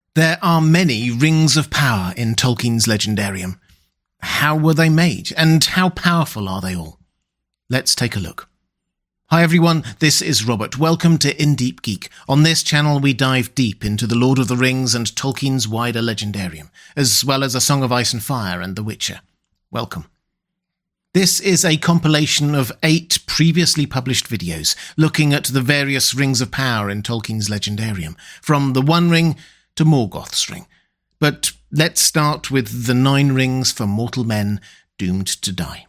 There are many rings of power in Tolkien's Legendarium. How were they made, and how powerful are they all? Let's take a look. Hi everyone, this is Robert. Welcome to In Deep Geek. On this channel we dive deep into the Lord of the Rings and Tolkien's wider Legendarium, as well as A Song of Ice and Fire and The Witcher. Welcome. This is a compilation of 8 previously published videos looking at the various rings of power in Tolkien's Legendarium, from the One Ring to Morgoth's Ring. But let's start with the 9 rings for mortal men doomed to die.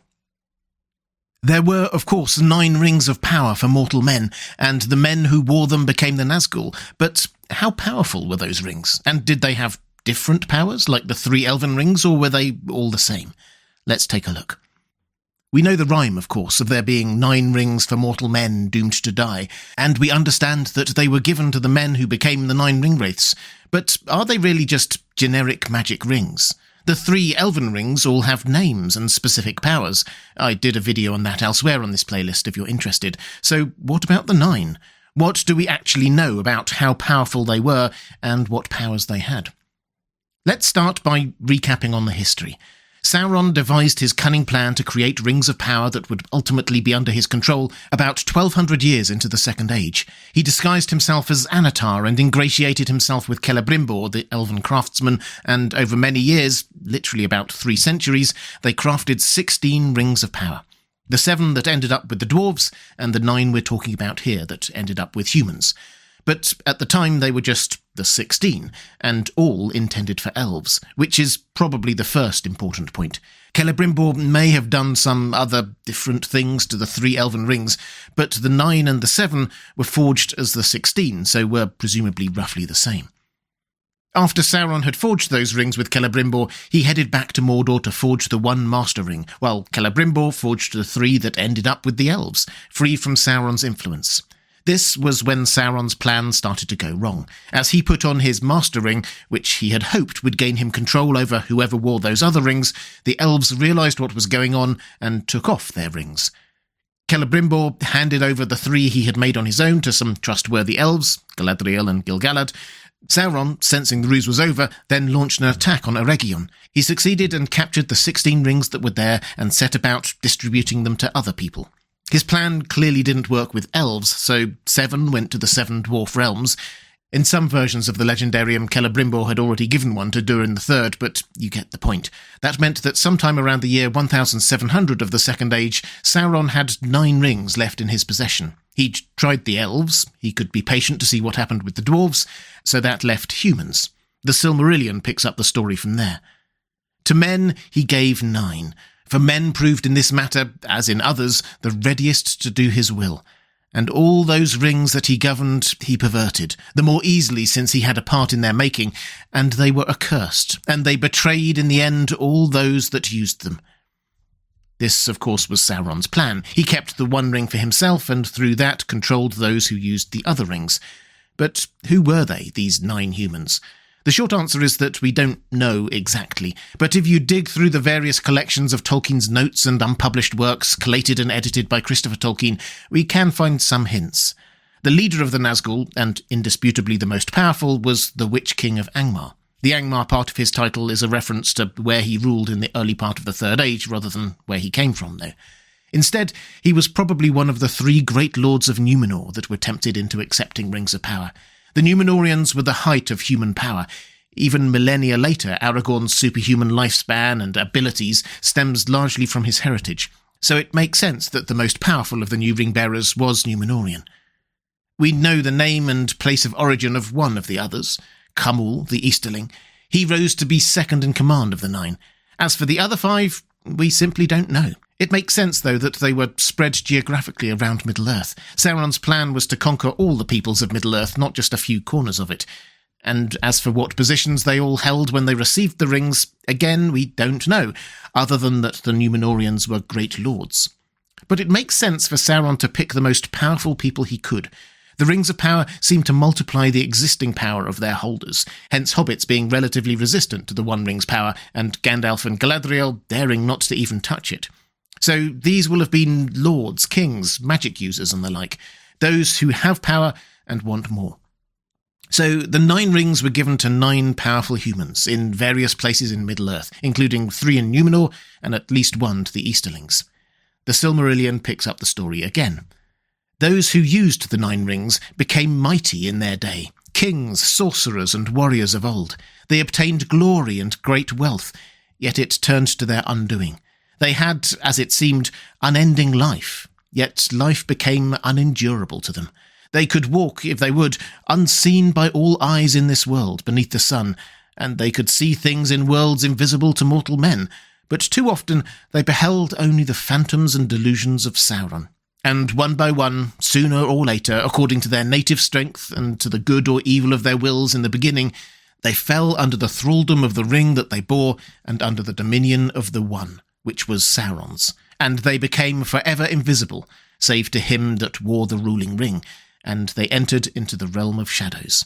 There were, of course, 9 rings of power for mortal men, and the men who wore them became the Nazgul. But how powerful were those rings? And did they have different powers, like the 3 elven rings, or were they all the same? Let's take a look. We know the rhyme, of course, of there being 9 rings for mortal men doomed to die, and we understand that they were given to the men who became the 9 ringwraiths. But are they really just generic magic rings? The 3 elven rings all have names and specific powers. I did a video on that elsewhere on this playlist if you're interested. So what about the 9? What do we actually know about how powerful they were and what powers they had? Let's start by recapping on the history. Sauron devised his cunning plan to create rings of power that would ultimately be under his control about 1200 years into the Second Age. He disguised himself as Anatar and ingratiated himself with Celebrimbor, the elven craftsman, and over many years, literally about 3 centuries, they crafted 16 rings of power. The 7 that ended up with the dwarves, and the 9 we're talking about here that ended up with humans. But at the time they were just the 16, and all intended for elves, which is probably the first important point. Celebrimbor may have done some other different things to the 3 elven rings, but the 9 and the 7 were forged as the 16, so were presumably roughly the same. After Sauron had forged those rings with Celebrimbor, he headed back to Mordor to forge the one Master Ring, while Celebrimbor forged the 3 that ended up with the elves, free from Sauron's influence. This was when Sauron's plan started to go wrong. As he put on his Master Ring, which he had hoped would gain him control over whoever wore those other rings, the elves realised what was going on and took off their rings. Celebrimbor handed over the 3 he had made on his own to some trustworthy elves, Galadriel and Gil-galad. Sauron, sensing the ruse was over, then launched an attack on Eregion. He succeeded and captured the 16 rings that were there and set about distributing them to other people. His plan clearly didn't work with elves, so 7 went to the 7 dwarf realms. In some versions of the Legendarium, Celebrimbor had already given one to Durin III, but you get the point. That meant that sometime around the year 1700 of the Second Age, Sauron had 9 rings left in his possession. He'd tried the elves, he could be patient to see what happened with the dwarves, so that left humans. The Silmarillion picks up the story from there. To men, he gave 9. For men proved in this matter, as in others, the readiest to do his will. And all those rings that he governed, he perverted, the more easily since he had a part in their making, and they were accursed, and they betrayed in the end all those that used them. This, of course, was Sauron's plan. He kept the one ring for himself, and through that controlled those who used the other rings. But who were they, these 9 humans? The short answer is that we don't know exactly, but if you dig through the various collections of Tolkien's notes and unpublished works collated and edited by Christopher Tolkien, we can find some hints. The leader of the Nazgul, and indisputably the most powerful, was the Witch King of Angmar. The Angmar part of his title is a reference to where he ruled in the early part of the Third Age, rather than where he came from, though. Instead, he was probably one of the 3 great lords of Numenor that were tempted into accepting rings of power. The Númenóreans were the height of human power. Even millennia later, Aragorn's superhuman lifespan and abilities stems largely from his heritage, so it makes sense that the most powerful of the new ring-bearers was Númenórean. We know the name and place of origin of one of the others, Cumhal, the Easterling. He rose to be second in command of the 9. As for the other 5, we simply don't know. It makes sense, though, that they were spread geographically around Middle-earth. Sauron's plan was to conquer all the peoples of Middle-earth, not just a few corners of it. And as for what positions they all held when they received the rings, again, we don't know, other than that the Númenóreans were great lords. But it makes sense for Sauron to pick the most powerful people he could. The rings of power seem to multiply the existing power of their holders, hence hobbits being relatively resistant to the One Ring's power, and Gandalf and Galadriel daring not to even touch it. So these will have been lords, kings, magic users and the like, those who have power and want more. So the 9 rings were given to 9 powerful humans in various places in Middle-earth, including 3 in Numenor and at least 1 to the Easterlings. The Silmarillion picks up the story again. Those who used the 9 rings became mighty in their day, kings, sorcerers, and warriors of old. They obtained glory and great wealth, yet it turned to their undoing. They had, as it seemed, unending life, yet life became unendurable to them. They could walk, if they would, unseen by all eyes in this world beneath the sun, and they could see things in worlds invisible to mortal men, but too often they beheld only the phantoms and delusions of Sauron. And one by one, sooner or later, according to their native strength and to the good or evil of their wills in the beginning, they fell under the thraldom of the ring that they bore and under the dominion of the One, which was Sauron's, and they became forever invisible, save to him that wore the ruling ring, and they entered into the realm of shadows.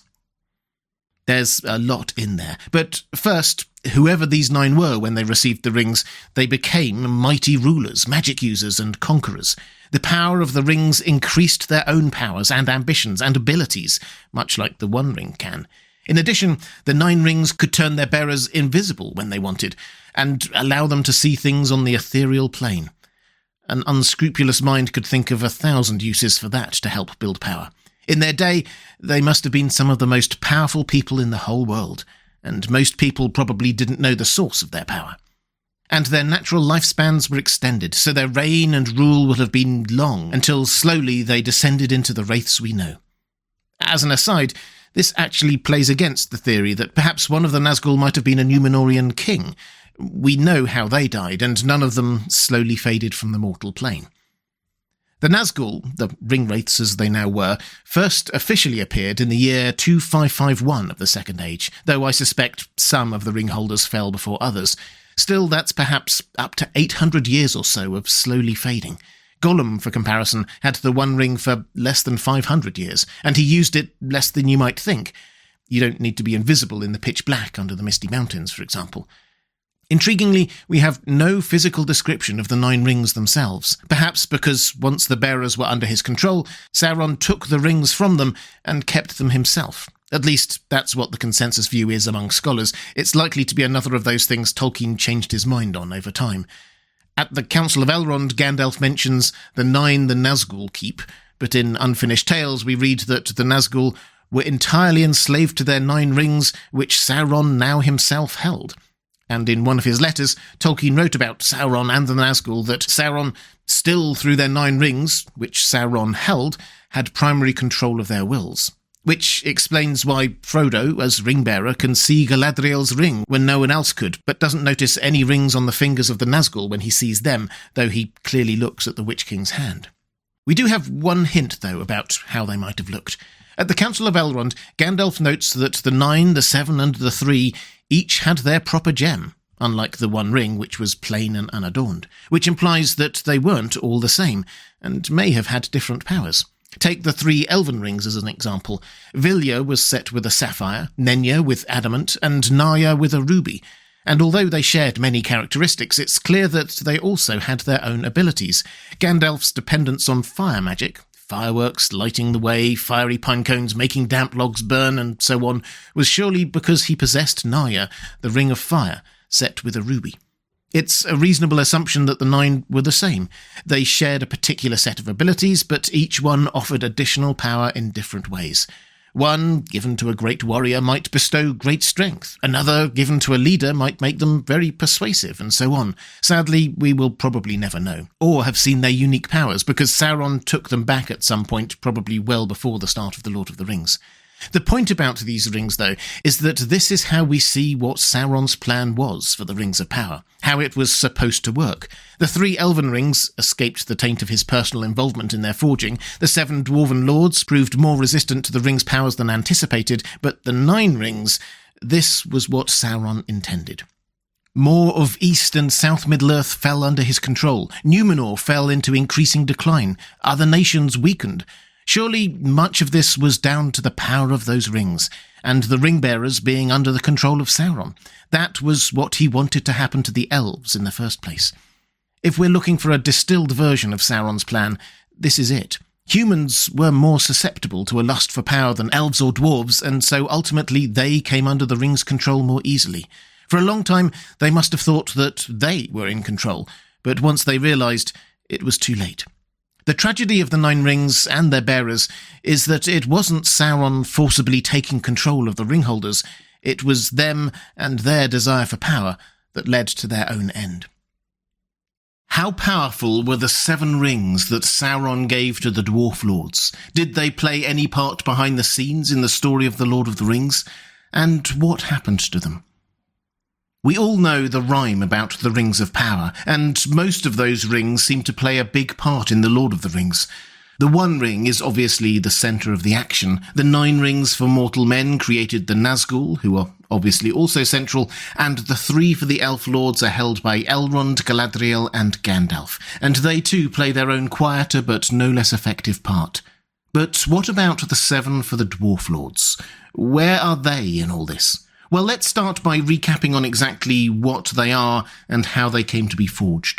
There's a lot in there, but first, whoever these 9 were when they received the rings, they became mighty rulers, magic users, and conquerors. The power of the rings increased their own powers and ambitions and abilities, much like the One Ring can. In addition, the 9 rings could turn their bearers invisible when they wanted, and allow them to see things on the ethereal plane. An unscrupulous mind could think of 1,000 uses for that to help build power. In their day, they must have been some of the most powerful people in the whole world, and most people probably didn't know the source of their power. And their natural lifespans were extended, so their reign and rule would have been long, until slowly they descended into the wraiths we know. As an aside, this actually plays against the theory that perhaps one of the Nazgul might have been a Númenórean king. We know how they died, and none of them slowly faded from the mortal plane. The Nazgul, the Ringwraiths as they now were, first officially appeared in the year 2551 of the Second Age, though I suspect some of the ringholders fell before others. Still, that's perhaps up to 800 years or so of slowly fading. Gollum, for comparison, had the One Ring for less than 500 years, and he used it less than you might think. You don't need to be invisible in the pitch black under the Misty Mountains, for example. Intriguingly, we have no physical description of the 9 rings themselves, perhaps because once the bearers were under his control, Sauron took the rings from them and kept them himself. At least, that's what the consensus view is among scholars. It's likely to be another of those things Tolkien changed his mind on over time. At the Council of Elrond, Gandalf mentions the 9 the Nazgul keep, but in Unfinished Tales we read that the Nazgul were entirely enslaved to their 9 rings, which Sauron now himself held. And in one of his letters, Tolkien wrote about Sauron and the Nazgul that Sauron, still through their 9 rings, which Sauron held, had primary control of their wills. Which explains why Frodo, as ring-bearer, can see Galadriel's ring when no one else could, but doesn't notice any rings on the fingers of the Nazgul when he sees them, though he clearly looks at the Witch King's hand. We do have one hint, though, about how they might have looked. At the Council of Elrond, Gandalf notes that the 9, the 7, and the 3 each had their proper gem, unlike the One Ring, which was plain and unadorned, which implies that they weren't all the same, and may have had different powers. Take the 3 elven rings as an example. Vilya was set with a sapphire, Nenya with adamant, and Narya with a ruby. And although they shared many characteristics, it's clear that they also had their own abilities. Gandalf's dependence on fire magic, fireworks lighting the way, fiery pine cones making damp logs burn, and so on, was surely because he possessed Narya, the Ring of Fire, set with a ruby. It's a reasonable assumption that the 9 were the same. They shared a particular set of abilities, but each one offered additional power in different ways. One, given to a great warrior, might bestow great strength. Another, given to a leader, might make them very persuasive, and so on. Sadly, we will probably never know, or have seen their unique powers, because Sauron took them back at some point, probably well before the start of The Lord of the Rings. The point about these rings, though, is that this is how we see what Sauron's plan was for the Rings of Power, how it was supposed to work. The 3 elven rings escaped the taint of his personal involvement in their forging, the 7 dwarven lords proved more resistant to the rings' powers than anticipated, but the 9 rings, this was what Sauron intended. More of East and South Middle-earth fell under his control, Númenor fell into increasing decline, other nations weakened. Surely much of this was down to the power of those rings, and the ring-bearers being under the control of Sauron. That was what he wanted to happen to the elves in the first place. If we're looking for a distilled version of Sauron's plan, this is it. Humans were more susceptible to a lust for power than elves or dwarves, and so ultimately they came under the ring's control more easily. For a long time, they must have thought that they were in control, but once they realised, it was too late. The tragedy of the Nine Rings and their bearers is that it wasn't Sauron forcibly taking control of the ring holders, it was them and their desire for power that led to their own end. How powerful were the 7 rings that Sauron gave to the Dwarf Lords? Did they play any part behind the scenes in the story of the Lord of the Rings? And what happened to them? We all know the rhyme about the Rings of Power, and most of those rings seem to play a big part in the Lord of the Rings. The One Ring is obviously the centre of the action. The 9 rings for mortal men created the Nazgul, who are obviously also central, and the 3 for the Elf Lords are held by Elrond, Galadriel and Gandalf, and they too play their own quieter but no less effective part. But what about the 7 for the Dwarf Lords? Where are they in all this? Well, let's start by recapping on exactly what they are and how they came to be forged.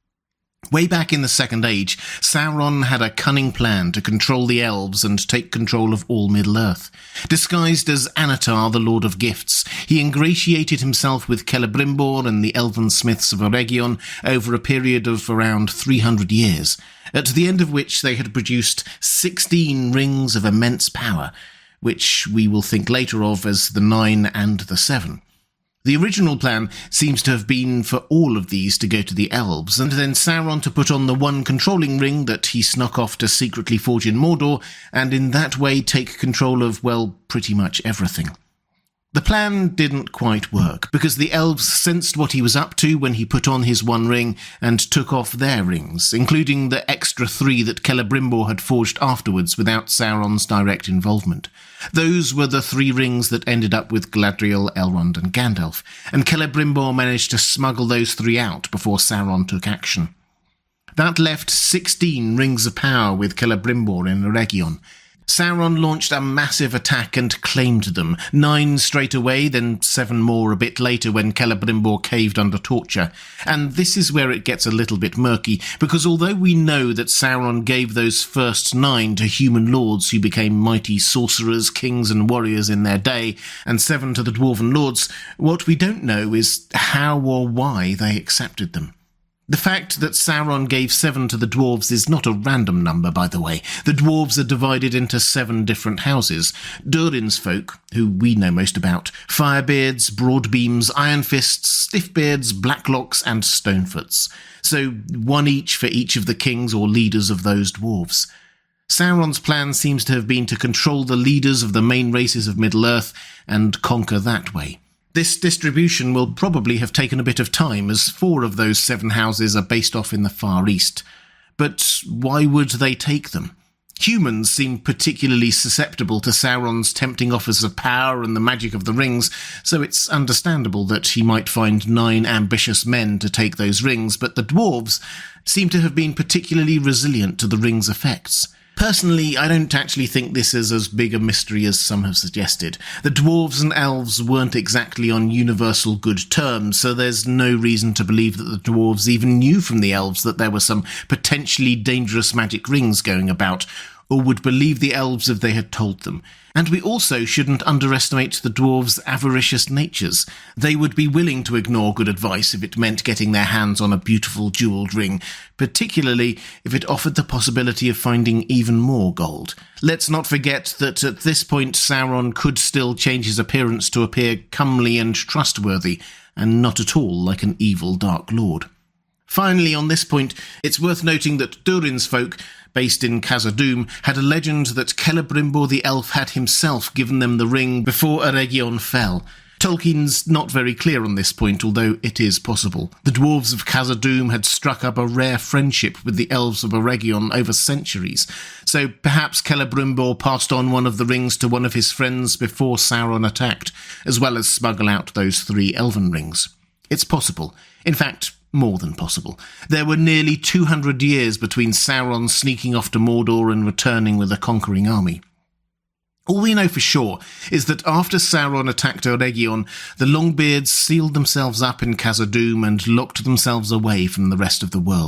Way back in the Second Age, Sauron had a cunning plan to control the elves and take control of all Middle-earth. Disguised as Anatar, the Lord of Gifts, he ingratiated himself with Celebrimbor and the elven smiths of Eregion over a period of around 300 years, at the end of which they had produced 16 rings of immense power, which we will think later of as the 9 and the 7. The original plan seems to have been for all of these to go to the elves, and then Sauron to put on the one controlling ring that he snuck off to secretly forge in Mordor, and in that way take control of, well, pretty much everything. The plan didn't quite work, because the elves sensed what he was up to when he put on his one ring and took off their rings, including the extra 3 that Celebrimbor had forged afterwards without Sauron's direct involvement. Those were the 3 rings that ended up with Galadriel, Elrond and Gandalf, and Celebrimbor managed to smuggle those 3 out before Sauron took action. That left 16 rings of power with Celebrimbor in Eregion. Sauron launched a massive attack and claimed them, 9 straight away, then 7 more a bit later when Celebrimbor caved under torture. And this is where it gets a little bit murky, because although we know that Sauron gave those first 9 to human lords who became mighty sorcerers, kings and warriors in their day, and 7 to the Dwarven Lords, what we don't know is how or why they accepted them. The fact that Sauron gave 7 to the dwarves is not a random number, by the way. The dwarves are divided into 7 different houses. Durin's folk, who we know most about, Firebeards, Broadbeams, Ironfists, Stiffbeards, Blacklocks and Stonefoots. So 1 each for each of the kings or leaders of those dwarves. Sauron's plan seems to have been to control the leaders of the main races of Middle-earth and conquer that way. This distribution will probably have taken a bit of time, as 4 of those 7 houses are based off in the Far East. But why would they take them? Humans seem particularly susceptible to Sauron's tempting offers of power and the magic of the rings, so it's understandable that he might find 9 ambitious men to take those rings, but the dwarves seem to have been particularly resilient to the ring's effects. Personally, I don't actually think this is as big a mystery as some have suggested. The dwarves and elves weren't exactly on universal good terms, so there's no reason to believe that the dwarves even knew from the elves that there were some potentially dangerous magic rings going about, or would believe the elves if they had told them. And we also shouldn't underestimate the dwarves' avaricious natures. They would be willing to ignore good advice if it meant getting their hands on a beautiful jewelled ring, particularly if it offered the possibility of finding even more gold. Let's not forget that at this point Sauron could still change his appearance to appear comely and trustworthy, and not at all like an evil Dark Lord. Finally, on this point, it's worth noting that Durin's folk, based in Khazad-dûm, had a legend that Celebrimbor the elf had himself given them the ring before Eregion fell. Tolkien's not very clear on this point, although it is possible. The dwarves of Khazad-dûm had struck up a rare friendship with the elves of Eregion over centuries, so perhaps Celebrimbor passed on one of the rings to one of his friends before Sauron attacked, as well as smuggle out those 3 elven rings. It's possible. In fact, more than possible. There were nearly 200 years between Sauron sneaking off to Mordor and returning with a conquering army. All we know for sure is that after Sauron attacked Eregion, the Longbeards sealed themselves up in Khazad-dûm and locked themselves away from the rest of the world.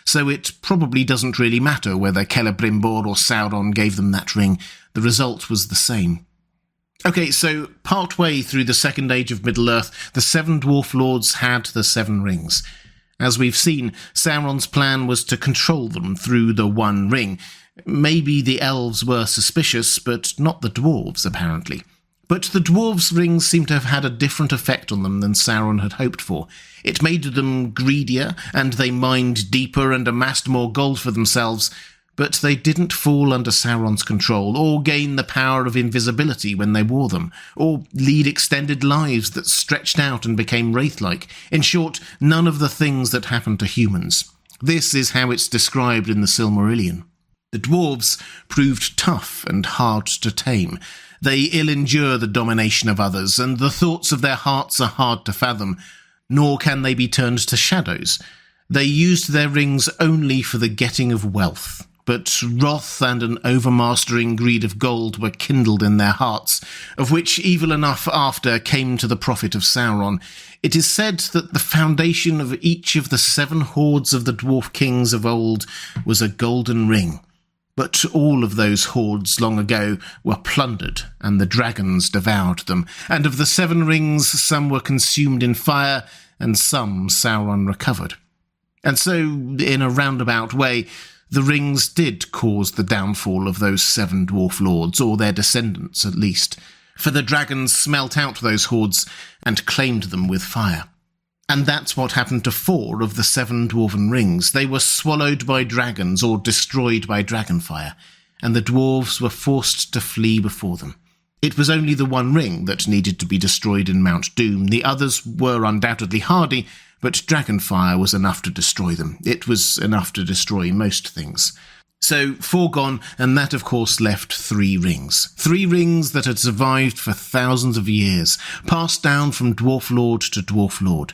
so it probably doesn't really matter whether Celebrimbor or Sauron gave them that ring. The result was the same. Okay, so partway through the Second Age of Middle-earth, the 7 Dwarf Lords had the 7 rings. As we've seen, Sauron's plan was to control them through the One Ring. Maybe the elves were suspicious, but not the dwarves, apparently. But the dwarves' rings seem to have had a different effect on them than Sauron had hoped for. It made them greedier, and they mined deeper and amassed more gold for themselves, but they didn't fall under Sauron's control, or gain the power of invisibility when they wore them, or lead extended lives that stretched out and became wraith-like. In short, none of the things that happened to humans. This is how it's described in the Silmarillion. The dwarves proved tough and hard to tame. They ill-endure the domination of others, and the thoughts of their hearts are hard to fathom, nor can they be turned to shadows. They used their rings only for the getting of wealth. But wrath and an overmastering greed of gold were kindled in their hearts, of which evil enough after came to the prophet of Sauron. It is said that the foundation of each of the 7 hordes of the dwarf kings of old was a golden ring. But all of those hordes long ago were plundered, and the dragons devoured them. And of the 7 rings, some were consumed in fire, and some Sauron recovered. And so, in a roundabout way, the rings did cause the downfall of those 7 dwarf lords, or their descendants at least, for the dragons smelt out those hordes and claimed them with fire. And that's what happened to 4 of the 7 dwarven rings. They were swallowed by dragons or destroyed by dragonfire, and the dwarves were forced to flee before them. It was only the One Ring that needed to be destroyed in Mount Doom. The others were undoubtedly hardy, but dragonfire was enough to destroy them. It was enough to destroy most things. So 4 gone, and that of course left 3 rings. 3 rings that had survived for thousands of years, passed down from Dwarf Lord to Dwarf Lord.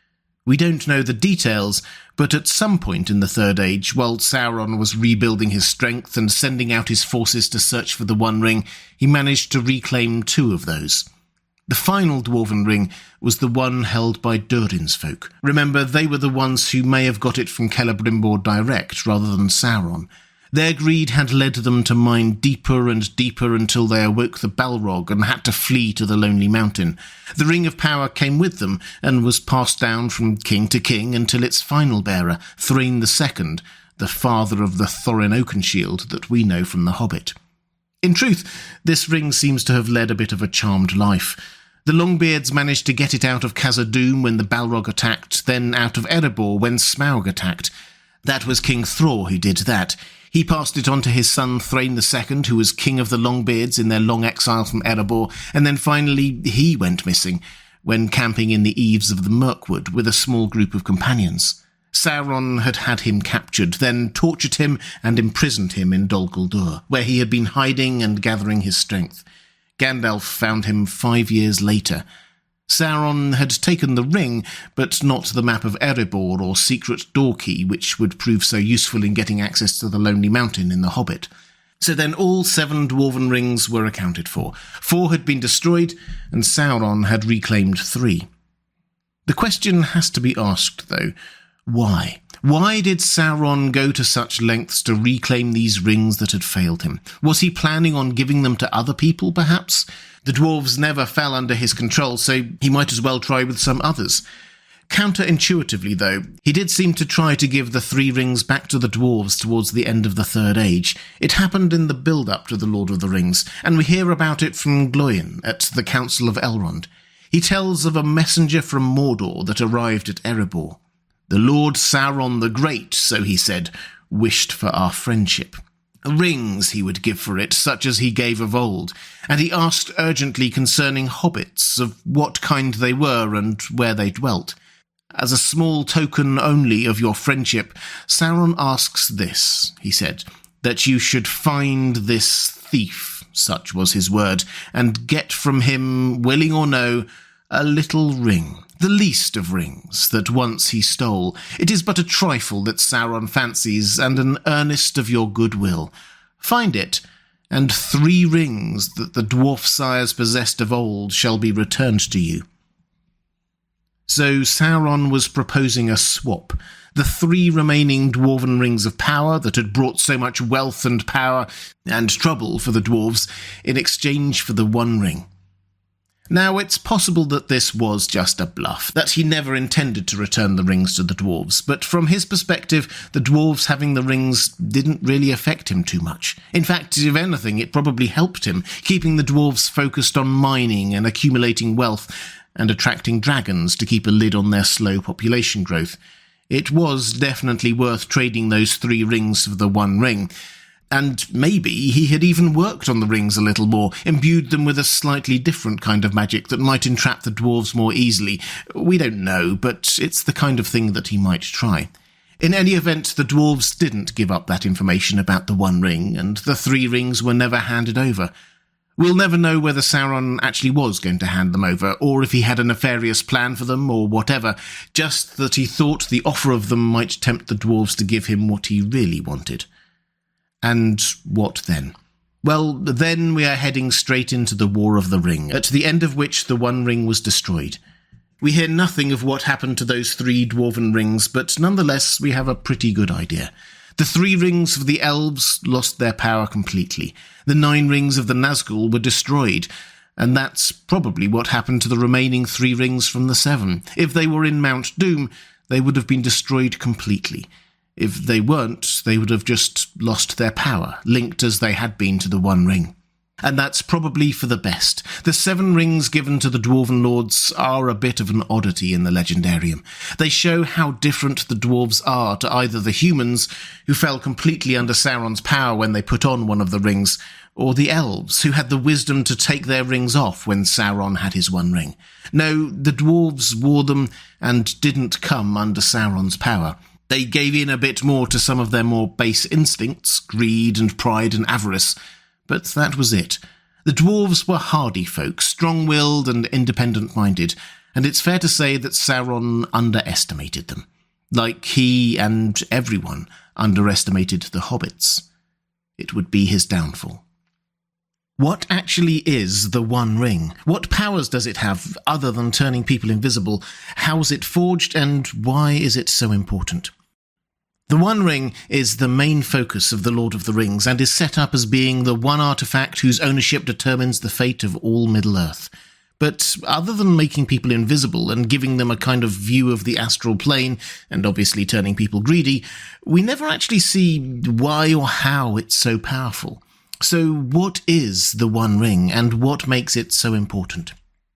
We don't know the details, but at some point in the Third Age, while Sauron was rebuilding his strength and sending out his forces to search for the One Ring, he managed to reclaim 2 of those. The final Dwarven Ring was the one held by Durin's folk. Remember, they were the ones who may have got it from Celebrimbor direct rather than Sauron. Their greed had led them to mine deeper and deeper until they awoke the Balrog and had to flee to the Lonely Mountain. The Ring of Power came with them and was passed down from king to king until its final bearer, Thrain II, the father of the Thorin Oakenshield that we know from The Hobbit. In truth, this ring seems to have led a bit of a charmed life. The Longbeards managed to get it out of Khazad-dûm when the Balrog attacked, then out of Erebor when Smaug attacked. That was King Thror who did that. He passed it on to his son Thrain II, who was king of the Longbeards in their long exile from Erebor, and then finally he went missing when camping in the eaves of the Mirkwood with a small group of companions. Sauron had had him captured, then tortured him and imprisoned him in Dol Guldur, where he had been hiding and gathering his strength. Gandalf found him 5 years later. Sauron had taken the ring, but not the map of Erebor or secret door key, which would prove so useful in getting access to the Lonely Mountain in The Hobbit. So then all 7 dwarven rings were accounted for. 4 had been destroyed, and Sauron had reclaimed 3. The question has to be asked, though. Why? Why did Sauron go to such lengths to reclaim these rings that had failed him? Was he planning on giving them to other people, perhaps? The dwarves never fell under his control, so he might as well try with some others. Counterintuitively, though, he did seem to try to give the 3 rings back to the dwarves towards the end of the Third Age. It happened in the build-up to The Lord of the Rings, and we hear about it from Glóin at the Council of Elrond. He tells of a messenger from Mordor that arrived at Erebor. The Lord Sauron the Great, so he said, wished for our friendship. Rings he would give for it, such as he gave of old, and he asked urgently concerning hobbits, of what kind they were and where they dwelt. As a small token only of your friendship, Sauron asks this, he said, that you should find this thief, such was his word, and get from him, willing or no, a little ring, the least of rings, that once he stole. It is but a trifle that Sauron fancies, and an earnest of your goodwill. Find it, and 3 rings that the dwarf sires possessed of old shall be returned to you. So Sauron was proposing a swap. The 3 remaining dwarven rings of power that had brought so much wealth and power and trouble for the dwarves in exchange for the One Ring. Now, it's possible that this was just a bluff, that he never intended to return the rings to the dwarves, but from his perspective, the dwarves having the rings didn't really affect him too much. In fact, if anything, it probably helped him, keeping the dwarves focused on mining and accumulating wealth and attracting dragons to keep a lid on their slow population growth. It was definitely worth trading those 3 rings for the One Ring. And maybe he had even worked on the rings a little more, imbued them with a slightly different kind of magic that might entrap the dwarves more easily. We don't know, but it's the kind of thing that he might try. In any event, the dwarves didn't give up that information about the One Ring, and the 3 rings were never handed over. We'll never know whether Sauron actually was going to hand them over, or if he had a nefarious plan for them, or whatever, just that he thought the offer of them might tempt the dwarves to give him what he really wanted. And what then? Well, then we are heading straight into the War of the Ring, at the end of which the One Ring was destroyed. We hear nothing of what happened to those 3 dwarven rings, but nonetheless we have a pretty good idea. The 3 rings of the elves lost their power completely. The 9 rings of the Nazgul were destroyed, and that's probably what happened to the remaining 3 rings from the 7. If they were in Mount Doom, they would have been destroyed completely. If they weren't, they would have just lost their power, linked as they had been to the One Ring. And that's probably for the best. The 7 rings given to the Dwarven Lords are a bit of an oddity in the Legendarium. They show how different the dwarves are to either the humans, who fell completely under Sauron's power when they put on one of the rings, or the elves, who had the wisdom to take their rings off when Sauron had his One Ring. No, the dwarves wore them and didn't come under Sauron's power. They gave in a bit more to some of their more base instincts, greed and pride and avarice, but that was it. The dwarves were hardy folk, strong-willed and independent-minded, and it's fair to say that Sauron underestimated them, like he and everyone underestimated the hobbits. It would be his downfall. What actually is the One Ring? What powers does it have, other than turning people invisible? How was it forged, and why is it so important? The One Ring is the main focus of the Lord of the Rings, and is set up as being the one artifact whose ownership determines the fate of all Middle-earth. But other than making people invisible and giving them a kind of view of the astral plane, and obviously turning people greedy, we never actually see why or how it's so powerful. So what is the One Ring, and what makes it so important?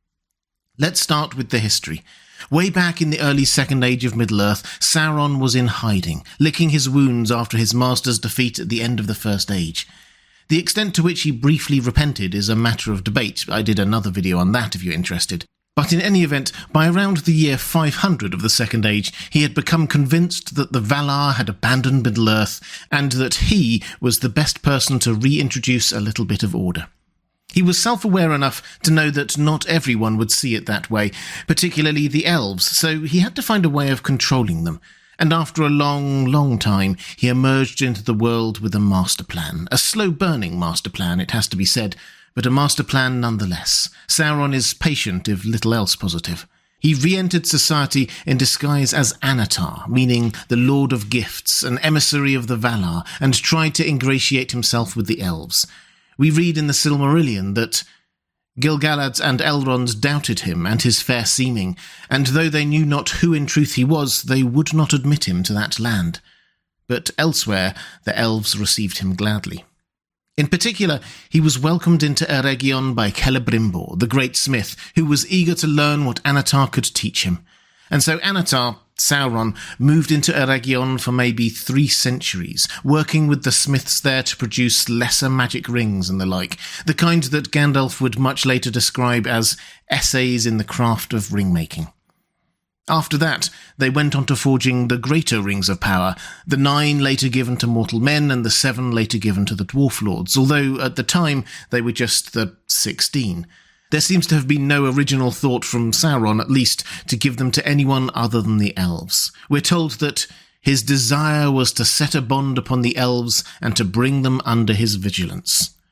Let's start with the history. Way back in the early Second Age of Middle-earth, Sauron was in hiding, licking his wounds after his master's defeat at the end of the First Age. The extent to which he briefly repented is a matter of debate. I did another video on that if you're interested. But in any event, by around the year 500 of the Second Age, he had become convinced that the Valar had abandoned Middle-earth, and that he was the best person to reintroduce a little bit of order. He was self-aware enough to know that not everyone would see it that way, particularly the elves, so he had to find a way of controlling them. And after a long, long time, he emerged into the world with a master plan. A slow-burning master plan, it has to be said, but a master plan nonetheless. Sauron is patient, if little else positive. He re-entered society in disguise as Anatar, meaning the Lord of Gifts, an emissary of the Valar, and tried to ingratiate himself with the elves. We read in the Silmarillion that Gil-galad and Elrond doubted him and his fair seeming, and though they knew not who in truth he was, they would not admit him to that land. But elsewhere, the elves received him gladly. In particular, he was welcomed into Eregion by Celebrimbor, the great smith, who was eager to learn what Anatar could teach him. And so Anatar, Sauron, moved into Eregion for maybe 3 centuries, working with the smiths there to produce lesser magic rings and the like, the kind that Gandalf would much later describe as essays in the craft of ring-making. After that, they went on to forging the greater rings of power, the 9 later given to mortal men and the 7 later given to the dwarf lords, although at the time they were just the 16. There seems to have been no original thought from Sauron, at least, to give them to anyone other than the elves. We're told that his desire was to set a bond upon the elves and to bring them under his vigilance.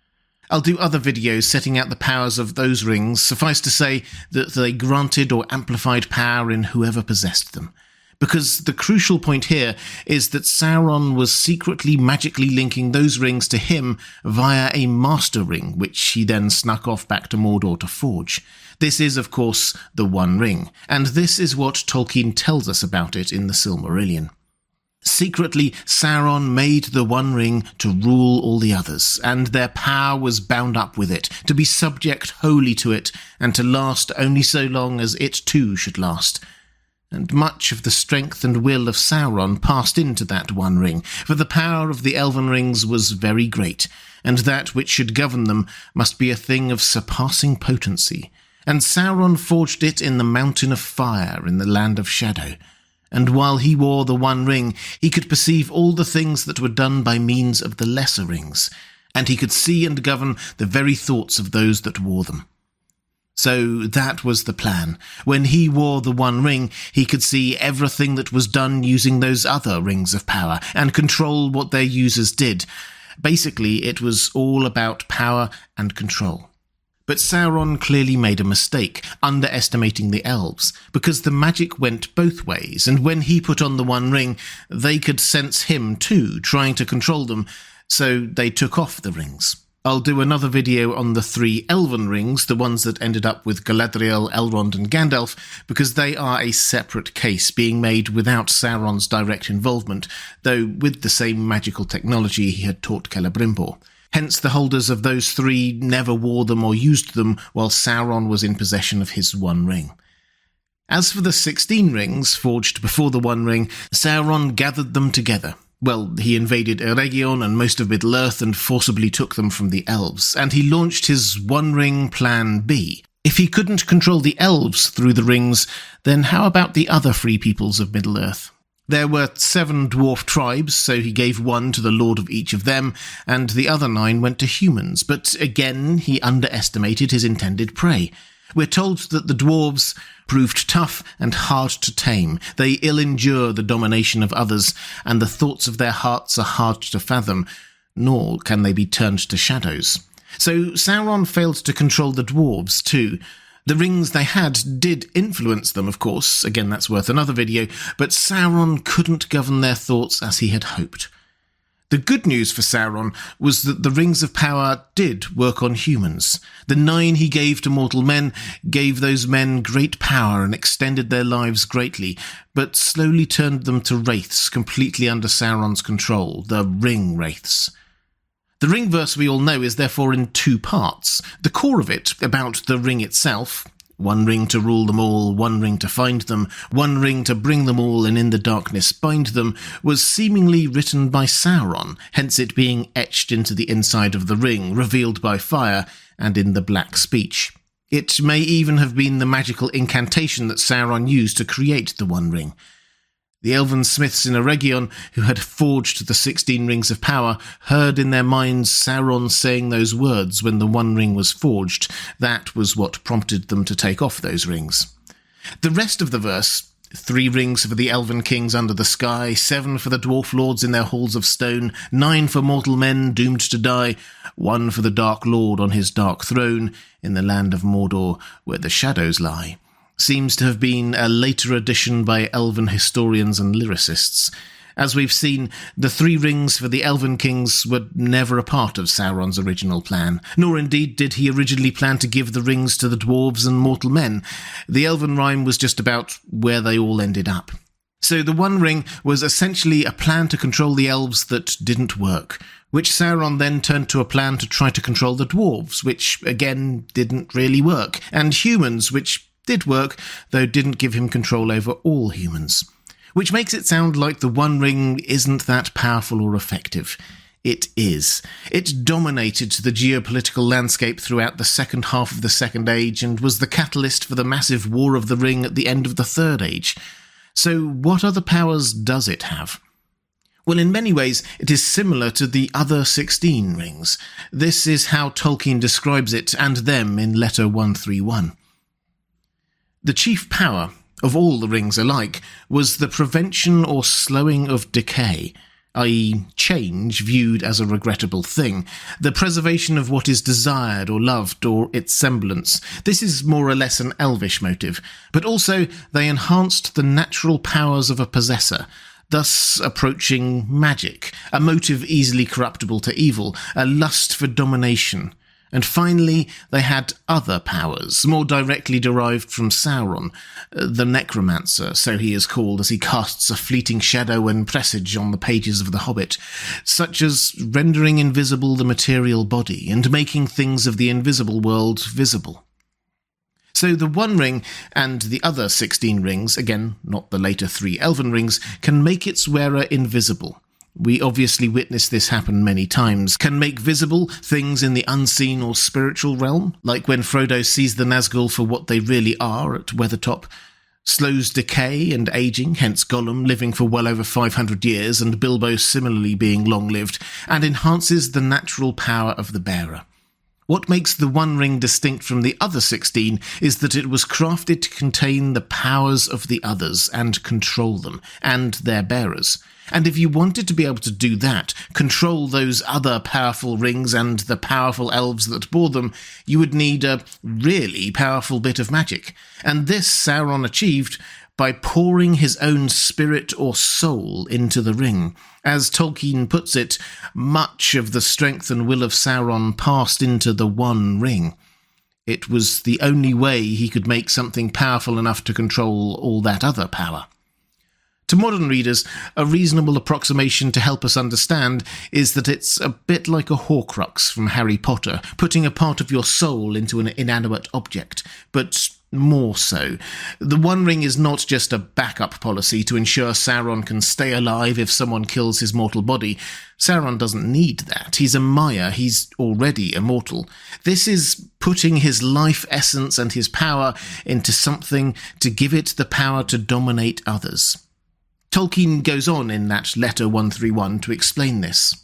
I'll do other videos setting out the powers of those rings. Suffice to say that they granted or amplified power in whoever possessed them. Because the crucial point here is that Sauron was secretly magically linking those rings to him via a master ring, which he then snuck off back to Mordor to forge. This is, of course, the One Ring, and this is what Tolkien tells us about it in the Silmarillion. Secretly, Sauron made the One Ring to rule all the others, and their power was bound up with it, to be subject wholly to it, and to last only so long as it too should last. And much of the strength and will of Sauron passed into that One Ring, for the power of the Elven Rings was very great, and that which should govern them must be a thing of surpassing potency. And Sauron forged it in the Mountain of Fire in the Land of Shadow. And while he wore the One Ring, he could perceive all the things that were done by means of the lesser rings, and he could see and govern the very thoughts of those that wore them. So that was the plan. When he wore the One Ring, he could see everything that was done using those other rings of power, and control what their users did. Basically, it was all about power and control. But Sauron clearly made a mistake, underestimating the elves, because the magic went both ways, and when he put on the One Ring, they could sense him too, trying to control them, so they took off the rings. I'll do another video on the 3 elven rings, the ones that ended up with Galadriel, Elrond and Gandalf, because they are a separate case, being made without Sauron's direct involvement, though with the same magical technology he had taught Celebrimbor. Hence the holders of those 3 never wore them or used them while Sauron was in possession of his One Ring. As for the 16 rings forged before the One Ring, Sauron gathered them together. Well, he invaded Eregion and most of Middle-earth and forcibly took them from the elves, and he launched his One Ring Plan B. If he couldn't control the elves through the rings, then how about the other free peoples of Middle-earth? There were 7 dwarf tribes, so he gave 1 to the lord of each of them, and the other 9 went to humans, but again he underestimated his intended prey. We're told that the dwarves proved tough and hard to tame. They ill-endure the domination of others, and the thoughts of their hearts are hard to fathom, nor can they be turned to shadows. So Sauron failed to control the dwarves too. The rings they had did influence them, of course, again that's worth another video, but Sauron couldn't govern their thoughts as he had hoped. The good news for Sauron was that the rings of power did work on humans. The 9 he gave to mortal men gave those men great power and extended their lives greatly, but slowly turned them to wraiths completely under Sauron's control, the ring wraiths. The ring verse we all know is therefore in 2 parts. The core of it, about the ring itself, 1 ring to rule them all, 1 ring to find them, 1 ring to bring them all and in the darkness bind them, was seemingly written by Sauron, hence it being etched into the inside of the ring, revealed by fire, and in the Black Speech. It may even have been the magical incantation that Sauron used to create the One Ring. The elven smiths in Eregion, who had forged the 16 rings of power, heard in their minds Sauron saying those words when the One Ring was forged. That was what prompted them to take off those rings. The rest of the verse, 3 rings for the elven kings under the sky, 7 for the dwarf lords in their halls of stone, 9 for mortal men doomed to die, 1 for the Dark Lord on his dark throne in the land of Mordor where the shadows lie, seems to have been a later addition by elven historians and lyricists. As we've seen, the 3 rings for the elven kings were never a part of Sauron's original plan, nor indeed did he originally plan to give the rings to the dwarves and mortal men. The elven rhyme was just about where they all ended up. So the One Ring was essentially a plan to control the elves that didn't work, which Sauron then turned to a plan to try to control the dwarves, which again didn't really work, and humans, which did work, though didn't give him control over all humans. Which makes it sound like the One Ring isn't that powerful or effective. It is. It dominated the geopolitical landscape throughout the second half of the Second Age and was the catalyst for the massive War of the Ring at the end of the Third Age. So what other powers does it have? Well, in many ways, it is similar to the other 16 rings. This is how Tolkien describes it and them in Letter 131. The chief power of all the rings alike was the prevention or slowing of decay, i.e. change viewed as a regrettable thing, the preservation of what is desired or loved or its semblance. This is more or less an elvish motive, but also they enhanced the natural powers of a possessor, thus approaching magic, a motive easily corruptible to evil, a lust for domination. And finally, they had other powers, more directly derived from Sauron, the necromancer, so he is called as he casts a fleeting shadow and presage on the pages of The Hobbit, such as rendering invisible the material body and making things of the invisible world visible. So the One Ring and the other 16 rings, again, not the later 3 elven rings, can make its wearer invisible. We obviously witness this happen many times, can make visible things in the unseen or spiritual realm, like when Frodo sees the Nazgul for what they really are at Weathertop, slows decay and aging, hence Gollum living for well over 500 years and Bilbo similarly being long-lived, and enhances the natural power of the bearer. What makes the One Ring distinct from the other 16 is that it was crafted to contain the powers of the others and control them, and their bearers. And if you wanted to be able to do that, control those other powerful rings and the powerful elves that bore them, you would need a really powerful bit of magic. And this Sauron achieved by pouring his own spirit or soul into the ring. As Tolkien puts it, much of the strength and will of Sauron passed into the One Ring. It was the only way he could make something powerful enough to control all that other power. To modern readers, a reasonable approximation to help us understand is that it's a bit like a Horcrux from Harry Potter, putting a part of your soul into an inanimate object, but more so. The One Ring is not just a backup policy to ensure Sauron can stay alive if someone kills his mortal body. Sauron doesn't need that. He's a Maia. He's already immortal. This is putting his life essence and his power into something to give it the power to dominate others. Tolkien goes on in that letter 131 to explain this.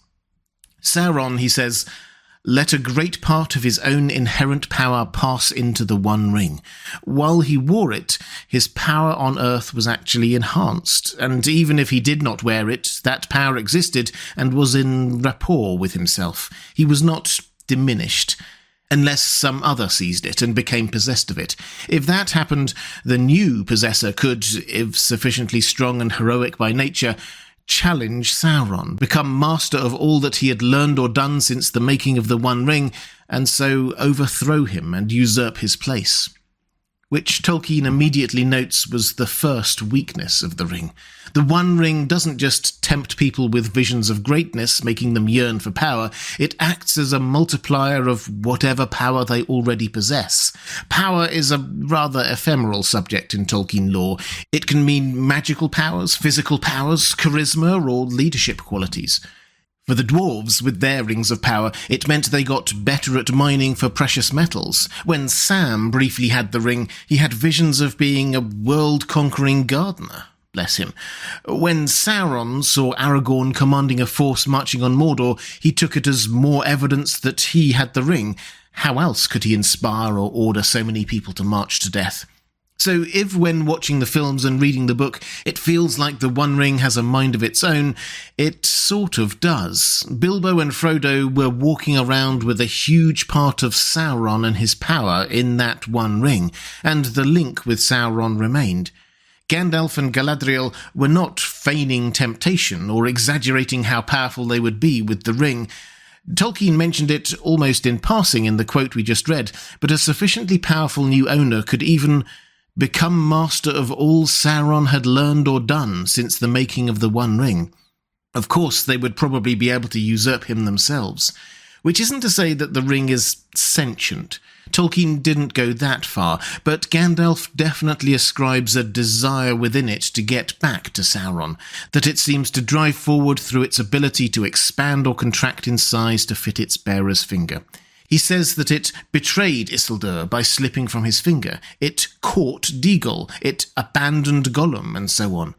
Sauron, he says, let a great part of his own inherent power pass into the One Ring. While he wore it, his power on Earth was actually enhanced, and even if he did not wear it, that power existed and was in rapport with himself. He was not diminished, unless some other seized it and became possessed of it. If that happened, the new possessor could, if sufficiently strong and heroic by nature, challenge Sauron, become master of all that he had learned or done since the making of the One Ring, and so overthrow him and usurp his place. Which Tolkien immediately notes was the first weakness of the ring. The One Ring doesn't just tempt people with visions of greatness, making them yearn for power. It acts as a multiplier of whatever power they already possess. Power is a rather ephemeral subject in Tolkien lore. It can mean magical powers, physical powers, charisma, or leadership qualities. For the dwarves, with their rings of power, it meant they got better at mining for precious metals. When Sam briefly had the ring, he had visions of being a world-conquering gardener. Bless him. When Sauron saw Aragorn commanding a force marching on Mordor, he took it as more evidence that he had the ring. How else could he inspire or order so many people to march to death? So if, when watching the films and reading the book, it feels like the One Ring has a mind of its own, it sort of does. Bilbo and Frodo were walking around with a huge part of Sauron and his power in that One Ring, and the link with Sauron remained. Gandalf and Galadriel were not feigning temptation or exaggerating how powerful they would be with the ring. Tolkien mentioned it almost in passing in the quote we just read, but a sufficiently powerful new owner could even become master of all Sauron had learned or done since the making of the One Ring. Of course, they would probably be able to usurp him themselves, which isn't to say that the ring is sentient. Tolkien didn't go that far, but Gandalf definitely ascribes a desire within it to get back to Sauron, that it seems to drive forward through its ability to expand or contract in size to fit its bearer's finger. He says that it betrayed Isildur by slipping from his finger, it caught Deagol, it abandoned Gollum, and so on.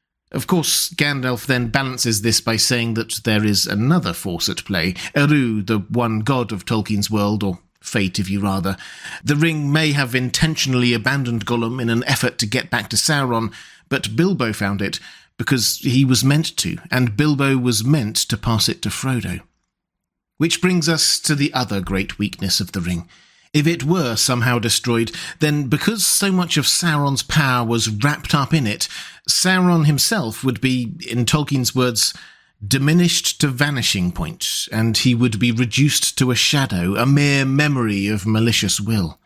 Of course, Gandalf then balances this by saying that there is another force at play, Eru, the one god of Tolkien's world, or fate if you rather. The ring may have intentionally abandoned Gollum in an effort to get back to Sauron, but Bilbo found it, because he was meant to, and Bilbo was meant to pass it to Frodo. Which brings us to the other great weakness of the ring. If it were somehow destroyed, then because so much of Sauron's power was wrapped up in it, Sauron himself would be, in Tolkien's words, diminished to vanishing point, and he would be reduced to a shadow, a mere memory of malicious will.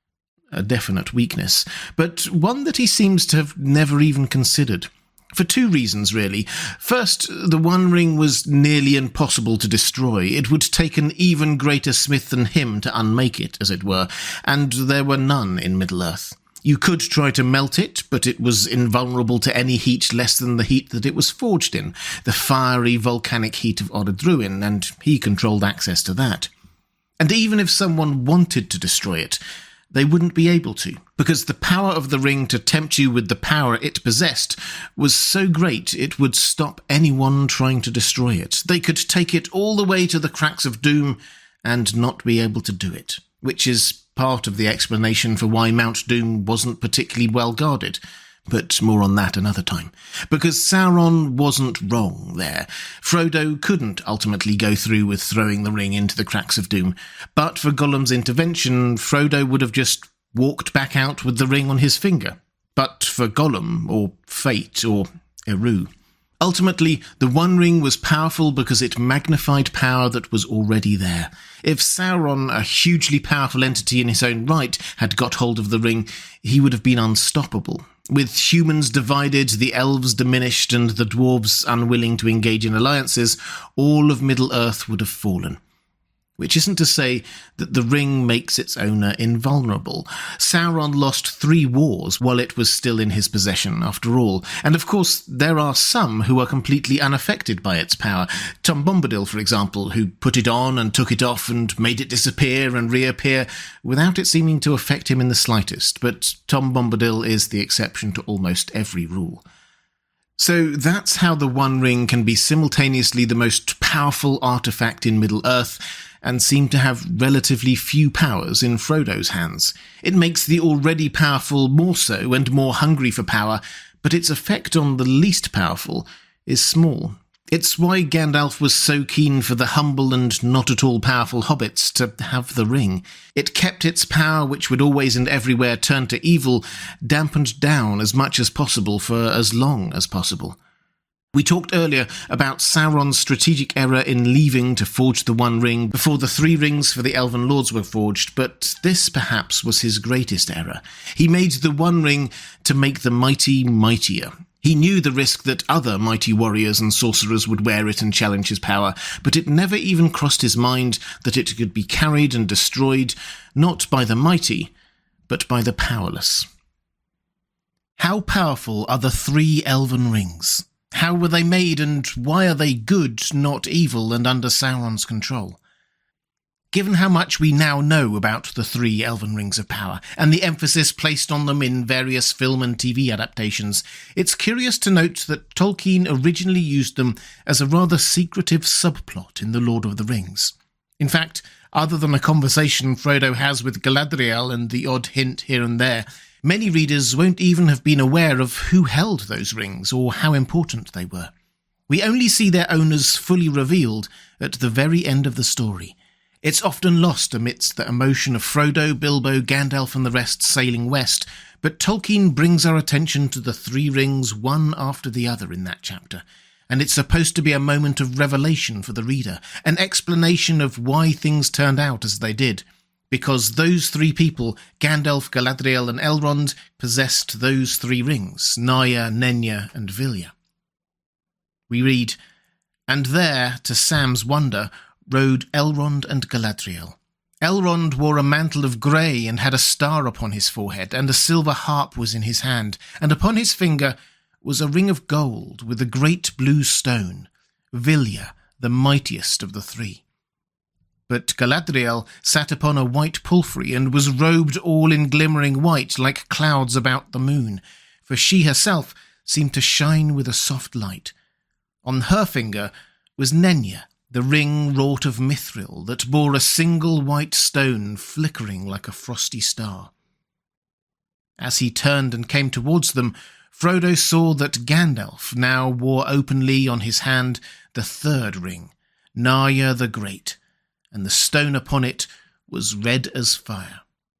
A definite weakness, but one that he seems to have never even considered. For two reasons, really. First, the One Ring was nearly impossible to destroy. It would take an even greater smith than him to unmake it, as it were, and there were none in Middle-earth. You could try to melt it, but it was invulnerable to any heat less than the heat that it was forged in, the fiery volcanic heat of Orodruin, and he controlled access to that. And even if someone wanted to destroy it, they wouldn't be able to, because the power of the ring to tempt you with the power it possessed was so great it would stop anyone trying to destroy it. They could take it all the way to the cracks of doom and not be able to do it, which is part of the explanation for why Mount Doom wasn't particularly well guarded. But more on that another time. Because Sauron wasn't wrong there. Frodo couldn't ultimately go through with throwing the ring into the cracks of doom. But for Gollum's intervention, Frodo would have just walked back out with the ring on his finger. But for Gollum, or fate, or Eru. Ultimately, the One Ring was powerful because it magnified power that was already there. If Sauron, a hugely powerful entity in his own right, had got hold of the ring, he would have been unstoppable. With humans divided, the elves diminished, and the dwarves unwilling to engage in alliances, all of Middle-earth would have fallen. Which isn't to say that the ring makes its owner invulnerable. Sauron lost 3 wars while it was still in his possession, after all. And of course, there are some who are completely unaffected by its power. Tom Bombadil, for example, who put it on and took it off and made it disappear and reappear without it seeming to affect him in the slightest. But Tom Bombadil is the exception to almost every rule. So that's how the One Ring can be simultaneously the most powerful artifact in Middle-earth and seem to have relatively few powers in Frodo's hands. It makes the already powerful more so and more hungry for power, but its effect on the least powerful is small. It's why Gandalf was so keen for the humble and not at all powerful hobbits to have the ring. It kept its power, which would always and everywhere turn to evil, dampened down as much as possible for as long as possible. We talked earlier about Sauron's strategic error in leaving to forge the One Ring before the 3 rings for the Elven Lords were forged, but this perhaps was his greatest error. He made the One Ring to make the mighty mightier. He knew the risk that other mighty warriors and sorcerers would wear it and challenge his power, but it never even crossed his mind that it could be carried and destroyed, not by the mighty, but by the powerless. How powerful are the 3 Elven Rings? How were they made, and why are they good, not evil, and under Sauron's control? Given how much we now know about the 3 Elven Rings of Power, and the emphasis placed on them in various film and TV adaptations, it's curious to note that Tolkien originally used them as a rather secretive subplot in The Lord of the Rings. In fact, other than a conversation Frodo has with Galadriel and the odd hint here and there, many readers won't even have been aware of who held those rings or how important they were. We only see their owners fully revealed at the very end of the story. It's often lost amidst the emotion of Frodo, Bilbo, Gandalf and the rest sailing west, but Tolkien brings our attention to the 3 rings one after the other in that chapter, and it's supposed to be a moment of revelation for the reader, an explanation of why things turned out as they did. Because those 3 people, Gandalf, Galadriel and Elrond, possessed those 3 rings, Narya, Nenya and Vilya. We read, "And there, to Sam's wonder, rode Elrond and Galadriel. Elrond wore a mantle of grey and had a star upon his forehead, and a silver harp was in his hand, and upon his finger was a ring of gold with a great blue stone, Vilya, the mightiest of the 3. But Galadriel sat upon a white palfrey and was robed all in glimmering white like clouds about the moon, for she herself seemed to shine with a soft light. On her finger was Nenya, the ring wrought of mithril that bore a single white stone flickering like a frosty star. As he turned and came towards them, Frodo saw that Gandalf now wore openly on his hand the third ring, Narya the Great, and the stone upon it was red as fire.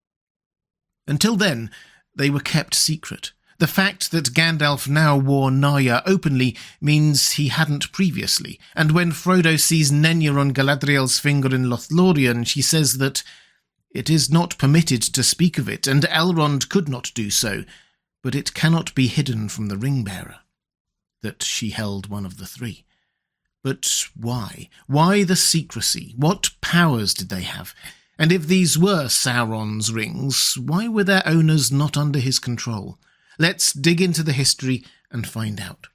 Until then, they were kept secret. The fact that Gandalf now wore Narya openly means he hadn't previously, and when Frodo sees Nenya on Galadriel's finger in Lothlorien, she says that it is not permitted to speak of it, and Elrond could not do so, but it cannot be hidden from the ring-bearer that she held one of the three. But why? Why the secrecy? What powers did they have? And if these were Sauron's rings, why were their owners not under his control? Let's dig into the history and find out.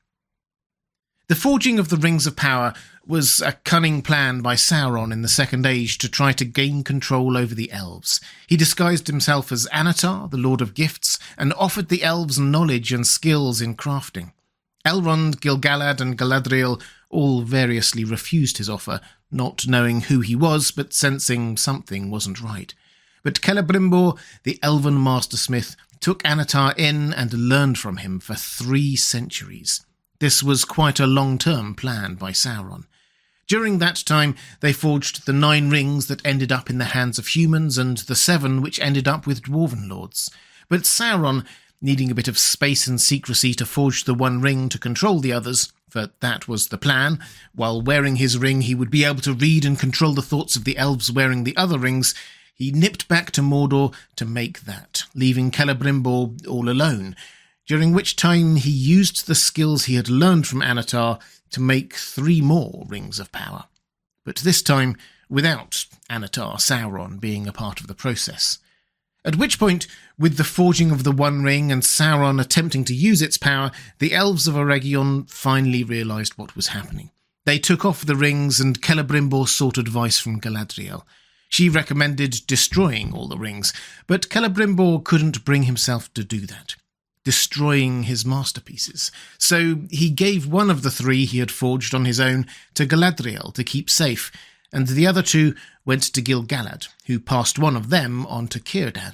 The forging of the Rings of Power was a cunning plan by Sauron in the Second Age to try to gain control over the elves. He disguised himself as Anatar, the Lord of Gifts, and offered the elves knowledge and skills in crafting. Elrond, Gil-galad, and Galadriel all variously refused his offer, not knowing who he was, but sensing something wasn't right. But Celebrimbor, the elven mastersmith, took Anatar in and learned from him for 3 centuries. This was quite a long-term plan by Sauron. During that time, they forged the 9 rings that ended up in the hands of humans and the 7 which ended up with dwarven lords. But Sauron, needing a bit of space and secrecy to forge the one ring to control the others, for that was the plan, while wearing his ring he would be able to read and control the thoughts of the elves wearing the other rings, he nipped back to Mordor to make that, leaving Celebrimbor all alone, during which time he used the skills he had learned from Anatar to make 3 more Rings of Power. But this time without Anatar, Sauron, being a part of the process. At which point, with the forging of the One Ring and Sauron attempting to use its power, the elves of Eregion finally realised what was happening. They took off the rings and Celebrimbor sought advice from Galadriel. She recommended destroying all the rings, but Celebrimbor couldn't bring himself to do that, destroying his masterpieces. So he gave one of the 3 he had forged on his own to Galadriel to keep safe, and the other 2 went to Gil-galad, who passed one of them on to Círdan.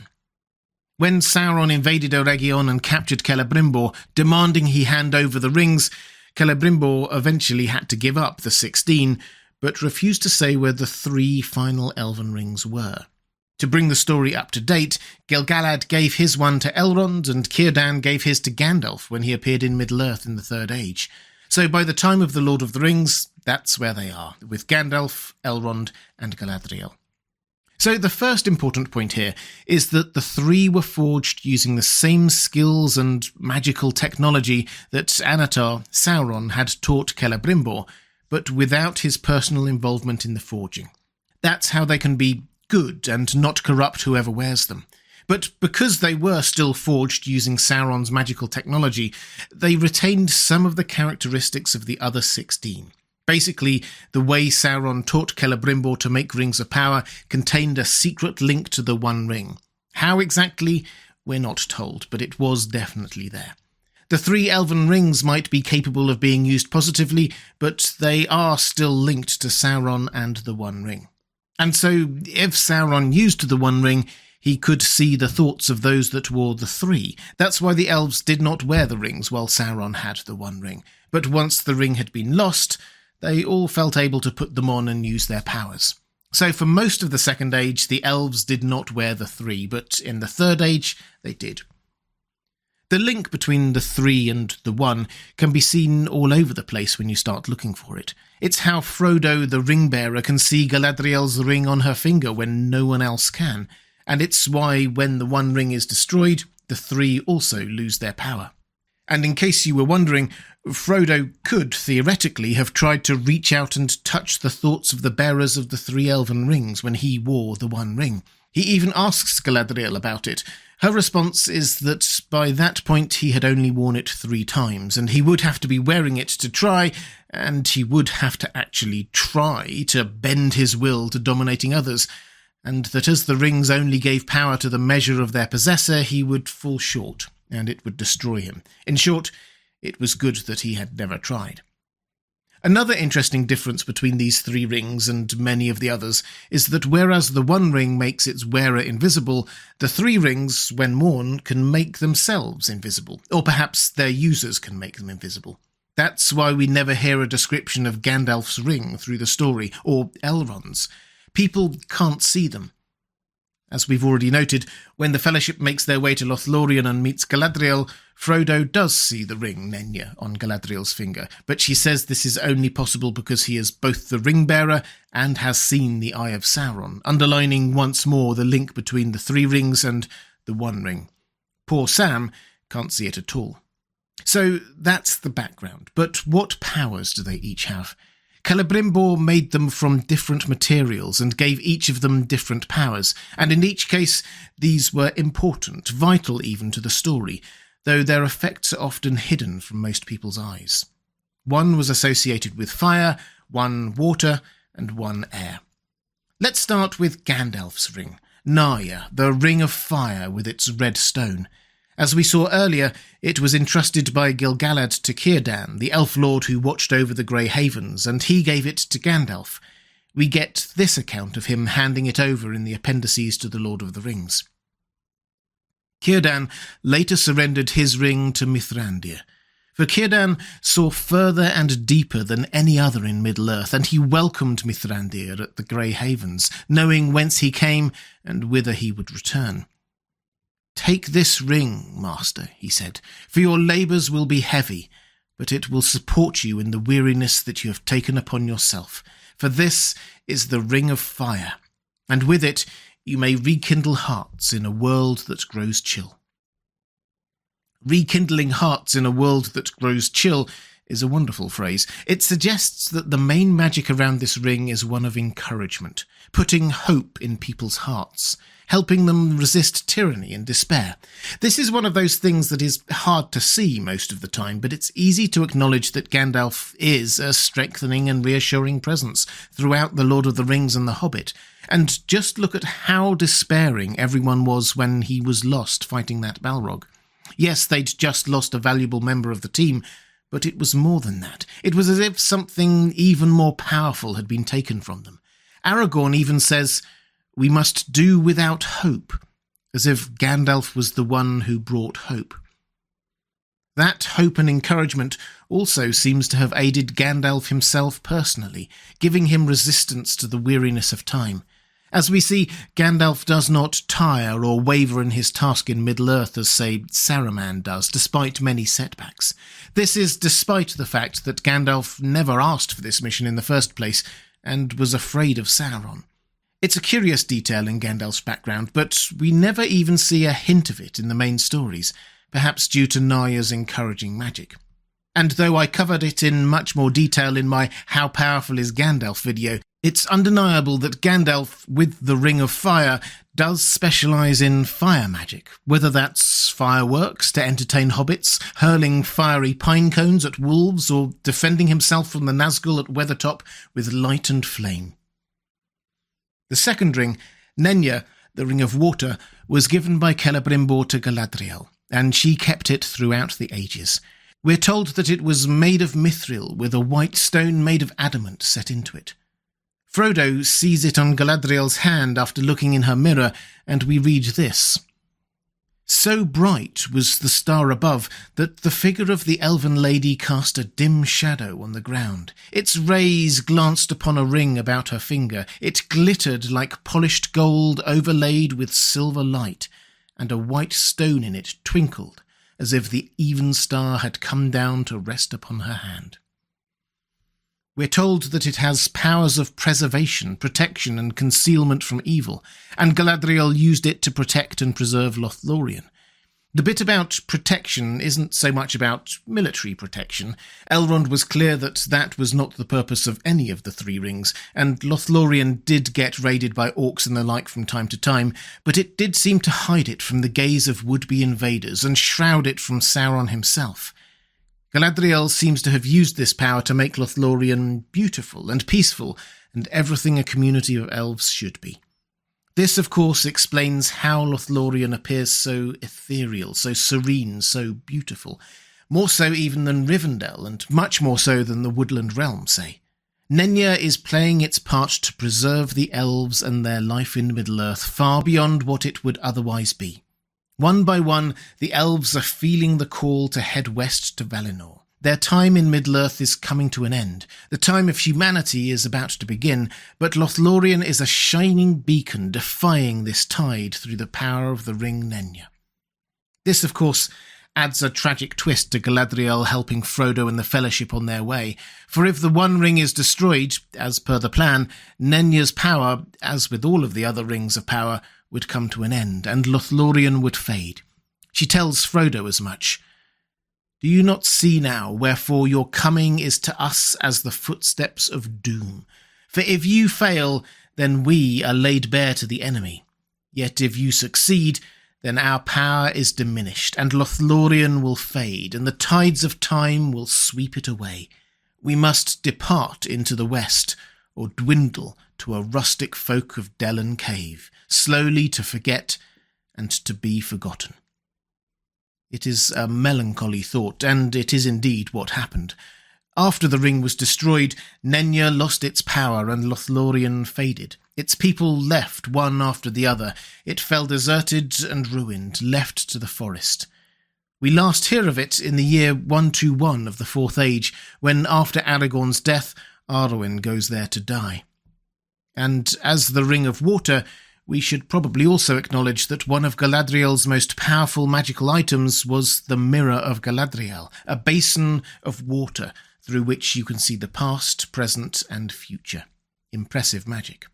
When Sauron invaded Eregion and captured Celebrimbor, demanding he hand over the rings, Celebrimbor eventually had to give up the 16, but refused to say where the 3 final elven rings were. To bring the story up to date, Gil-galad gave his one to Elrond, and Círdan gave his to Gandalf when he appeared in Middle-earth in the Third Age. So by the time of The Lord of the Rings, that's where they are, with Gandalf, Elrond, and Galadriel. So the first important point here is that the 3 were forged using the same skills and magical technology that Anatar, Sauron, had taught Celebrimbor, but without his personal involvement in the forging. That's how they can be good and not corrupt whoever wears them. But because they were still forged using Sauron's magical technology, they retained some of the characteristics of the other 16. Basically, the way Sauron taught Celebrimbor to make Rings of Power contained a secret link to the One Ring. How exactly, we're not told, but it was definitely there. The 3 elven rings might be capable of being used positively, but they are still linked to Sauron and the One Ring. And so, if Sauron used the One Ring, he could see the thoughts of those that wore the 3. That's why the elves did not wear the rings while Sauron had the One Ring. But once the ring had been lost, they all felt able to put them on and use their powers. So for most of the Second Age, the elves did not wear the 3, but in the Third Age, they did. The link between the 3 and the 1 can be seen all over the place when you start looking for it. It's how Frodo, the ring-bearer, can see Galadriel's ring on her finger when no one else can, and it's why when the One Ring is destroyed, the 3 also lose their power. And in case you were wondering, Frodo could theoretically have tried to reach out and touch the thoughts of the bearers of the 3 elven rings when he wore the One Ring. He even asks Galadriel about it. Her response is that by that point he had only worn it 3 times, and he would have to be wearing it to try, and he would have to actually try to bend his will to dominating others, and that as the rings only gave power to the measure of their possessor, he would fall short, and it would destroy him. In short, it was good that he had never tried. Another interesting difference between these 3 rings and many of the others is that whereas the 1 ring makes its wearer invisible, the 3 rings, when worn, can make themselves invisible, or perhaps their users can make them invisible. That's why we never hear a description of Gandalf's ring through the story, or Elrond's. People can't see them. As we've already noted, when the Fellowship makes their way to Lothlorien and meets Galadriel, Frodo does see the ring Nenya on Galadriel's finger, but she says this is only possible because he is both the ring-bearer and has seen the Eye of Sauron, underlining once more the link between the 3 rings and the 1 ring. Poor Sam can't see it at all. So that's the background, but what powers do they each have? Celebrimbor made them from different materials and gave each of them different powers, and in each case these were important, vital even to the story, though their effects are often hidden from most people's eyes. 1 was associated with fire, 1 water, and 1 air. Let's start with Gandalf's ring, Narya, the Ring of Fire with its red stone. As we saw earlier, it was entrusted by Gil-galad to Círdan, the elf lord who watched over the Grey Havens, and he gave it to Gandalf. We get this account of him handing it over in the appendices to the Lord of the Rings. Círdan later surrendered his ring to Mithrandir, for Círdan saw further and deeper than any other in Middle-earth, and he welcomed Mithrandir at the Grey Havens, knowing whence he came and whither he would return. "Take this ring, master," he said, "for your labours will be heavy, but it will support you in the weariness that you have taken upon yourself, for this is the Ring of Fire, and with it you may rekindle hearts in a world that grows chill." Rekindling hearts in a world that grows chill is a wonderful phrase. It suggests that the main magic around this ring is one of encouragement, putting hope in people's hearts, helping them resist tyranny and despair. This is one of those things that is hard to see most of the time, but it's easy to acknowledge that Gandalf is a strengthening and reassuring presence throughout The Lord of the Rings and The Hobbit. And just look at how despairing everyone was when he was lost fighting that Balrog. Yes, they'd just lost a valuable member of the team, but it was more than that. It was as if something even more powerful had been taken from them. Aragorn even says, "We must do without hope," as if Gandalf was the one who brought hope. That hope and encouragement also seems to have aided Gandalf himself personally, giving him resistance to the weariness of time. As we see, Gandalf does not tire or waver in his task in Middle-earth as, say, Saruman does, despite many setbacks. This is despite the fact that Gandalf never asked for this mission in the first place and was afraid of Sauron. It's a curious detail in Gandalf's background, but we never even see a hint of it in the main stories, perhaps due to Narya's encouraging magic. And though I covered it in much more detail in my How Powerful is Gandalf video, it's undeniable that Gandalf, with the Ring of Fire, does specialise in fire magic, whether that's fireworks to entertain hobbits, hurling fiery pine cones at wolves, or defending himself from the Nazgul at Weathertop with light and flame. The second ring, Nenya, the Ring of Water, was given by Celebrimbor to Galadriel, and she kept it throughout the ages. We're told that it was made of mithril, with a white stone made of adamant set into it. Frodo sees it on Galadriel's hand after looking in her mirror, and we read this. "So bright was the star above that the figure of the elven lady cast a dim shadow on the ground. Its rays glanced upon a ring about her finger. It glittered like polished gold overlaid with silver light, and a white stone in it twinkled, as if the even star had come down to rest upon her hand." We're told that it has powers of preservation, protection, and concealment from evil, and Galadriel used it to protect and preserve Lothlorien. The bit about protection isn't so much about military protection. Elrond was clear that that was not the purpose of any of the 3 rings, and Lothlorien did get raided by orcs and the like from time to time, but it did seem to hide it from the gaze of would-be invaders and shroud it from Sauron himself. Galadriel seems to have used this power to make Lothlorien beautiful and peaceful, and everything a community of elves should be. This, of course, explains how Lothlorien appears so ethereal, so serene, so beautiful. more so even than Rivendell, and much more so than the Woodland Realm, say. Nenya is playing its part to preserve the elves and their life in Middle-earth far beyond what it would otherwise be. One by one, the elves are feeling the call to head west to Valinor. Their time in Middle-earth is coming to an end. The time of humanity is about to begin, but Lothlorien is a shining beacon defying this tide through the power of the ring Nenya. This, of course, adds a tragic twist to Galadriel helping Frodo and the Fellowship on their way, for if the One Ring is destroyed, as per the plan, Nenya's power, as with all of the other rings of power, would come to an end, and Lothlorien would fade. She tells Frodo as much. Do you not see now, wherefore your coming is to us as the footsteps of doom? For if you fail, then we are laid bare to the enemy. Yet if you succeed, then our power is diminished, and Lothlorien will fade, and the tides of time will sweep it away. We must depart into the west, or dwindle to a rustic folk of dell and cave, slowly to forget and to be forgotten. It is a melancholy thought, and it is indeed what happened. After the ring was destroyed, Nenya lost its power and Lothlorien faded. Its people left one after the other. It fell deserted and ruined, left to the forest. We last hear of it in the year 121 of the Fourth Age, when after Aragorn's death, Arwen goes there to die. And as the Ring of Water, we should probably also acknowledge that one of Galadriel's most powerful magical items was the Mirror of Galadriel, a basin of water through which you can see the past, present, and future. Impressive magic.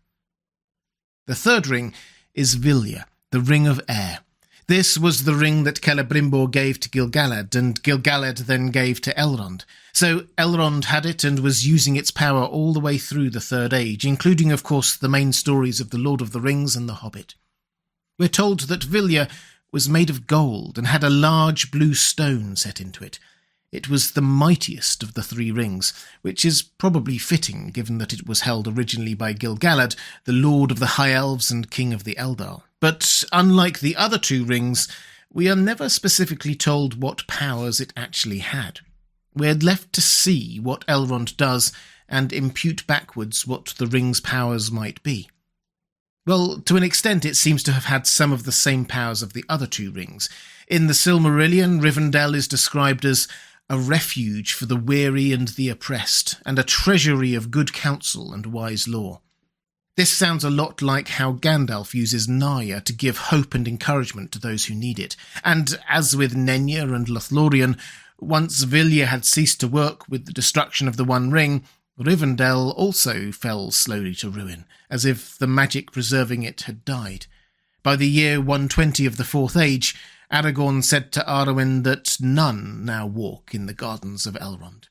The third ring is Vilya, the Ring of Air. This was the ring that Celebrimbor gave to Gil-galad, and Gil-galad then gave to Elrond. So Elrond had it and was using its power all the way through the Third Age, including, of course, the main stories of The Lord of the Rings and The Hobbit. We're told that Vilya was made of gold and had a large blue stone set into it. It was the mightiest of the three rings, which is probably fitting given that it was held originally by Gil-galad, the Lord of the High Elves and King of the Eldar. But unlike the other two rings, we are never specifically told what powers it actually had. We're left to see what Elrond does and impute backwards what the ring's powers might be. Well, to an extent it seems to have had some of the same powers of the other two rings. In the Silmarillion, Rivendell is described as a refuge for the weary and the oppressed, and a treasury of good counsel and wise lore. This sounds a lot like how Gandalf uses Narya to give hope and encouragement to those who need it. And as with Nenya and Lothlorien, once Vilya had ceased to work with the destruction of the One Ring, Rivendell also fell slowly to ruin, as if the magic preserving it had died. By the year 120 of the Fourth Age, Aragorn said to Arwen that none now walk in the gardens of Elrond.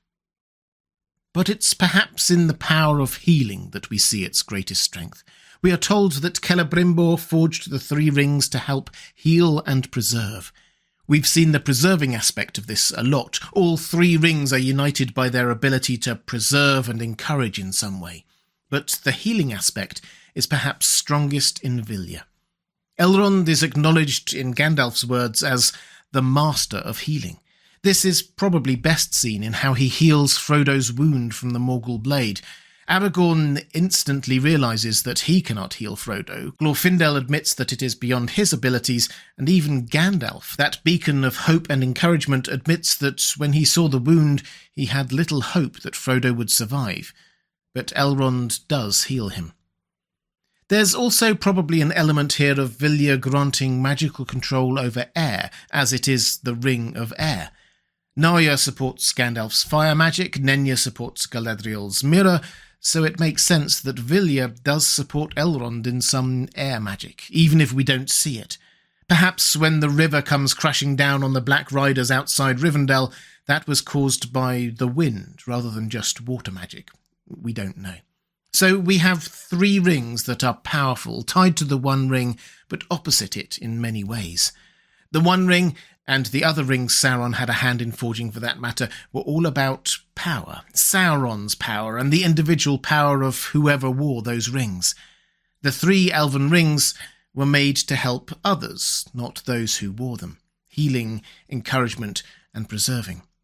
But it's perhaps in the power of healing that we see its greatest strength. We are told that Celebrimbor forged the three rings to help heal and preserve. We've seen the preserving aspect of this a lot. All three rings are united by their ability to preserve and encourage in some way. But the healing aspect is perhaps strongest in Vilya. Elrond is acknowledged in Gandalf's words as the master of healing. This is probably best seen in how he heals Frodo's wound from the Morgul blade. Aragorn instantly realises that he cannot heal Frodo. Glorfindel admits that it is beyond his abilities, and even Gandalf, that beacon of hope and encouragement, admits that when he saw the wound, he had little hope that Frodo would survive. But Elrond does heal him. There's also probably an element here of Vilya granting magical control over air, as it is the Ring of Air. Narya supports Gandalf's fire magic, Nenya supports Galadriel's mirror, so it makes sense that Vilya does support Elrond in some air magic, even if we don't see it. Perhaps when the river comes crashing down on the Black Riders outside Rivendell, that was caused by the wind rather than just water magic. We don't know. So we have three rings that are powerful, tied to the One Ring, but opposite it in many ways. The One Ring, and the other rings Sauron had a hand in forging for that matter, were all about power, Sauron's power, and the individual power of whoever wore those rings. The three elven rings were made to help others, not those who wore them, healing, encouragement, and preserving.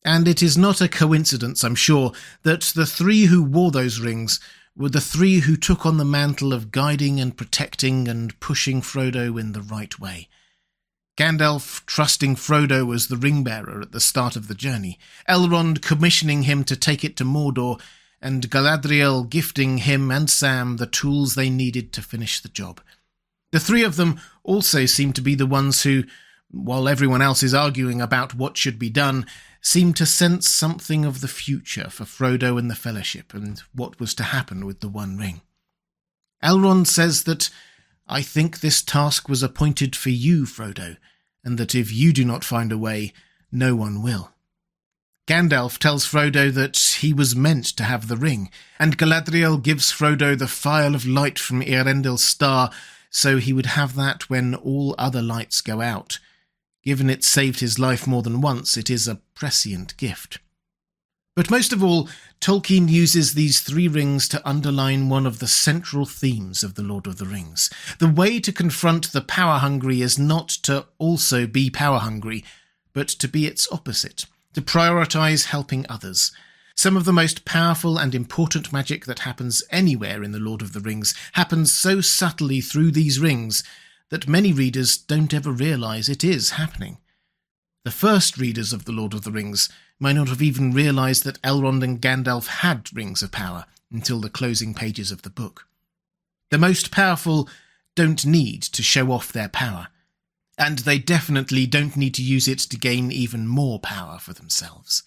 And it is not a coincidence, I'm sure, that the three who wore those rings were the three who took on the mantle of guiding and protecting and pushing Frodo in the right way. Gandalf trusting Frodo as the ring-bearer at the start of the journey, Elrond commissioning him to take it to Mordor, and Galadriel gifting him and Sam the tools they needed to finish the job. The three of them also seem to be the ones who, while everyone else is arguing about what should be done, seem to sense something of the future for Frodo and the Fellowship and what was to happen with the One Ring. Elrond says that, "I think this task was appointed for you, Frodo, and that if you do not find a way, no one will." Gandalf tells Frodo that he was meant to have the ring, and Galadriel gives Frodo the phial of light from Eärendil's star, so he would have that when all other lights go out. Given it saved his life more than once, it is a prescient gift. But most of all, Tolkien uses these three rings to underline one of the central themes of The Lord of the Rings. The way to confront the power-hungry is not to also be power-hungry, but to be its opposite, to prioritise helping others. Some of the most powerful and important magic that happens anywhere in The Lord of the Rings happens so subtly through these rings that many readers don't ever realise it is happening. The first readers of The Lord of the Rings might not have even realised that Elrond and Gandalf had rings of power until the closing pages of the book. The most powerful don't need to show off their power, and they definitely don't need to use it to gain even more power for themselves.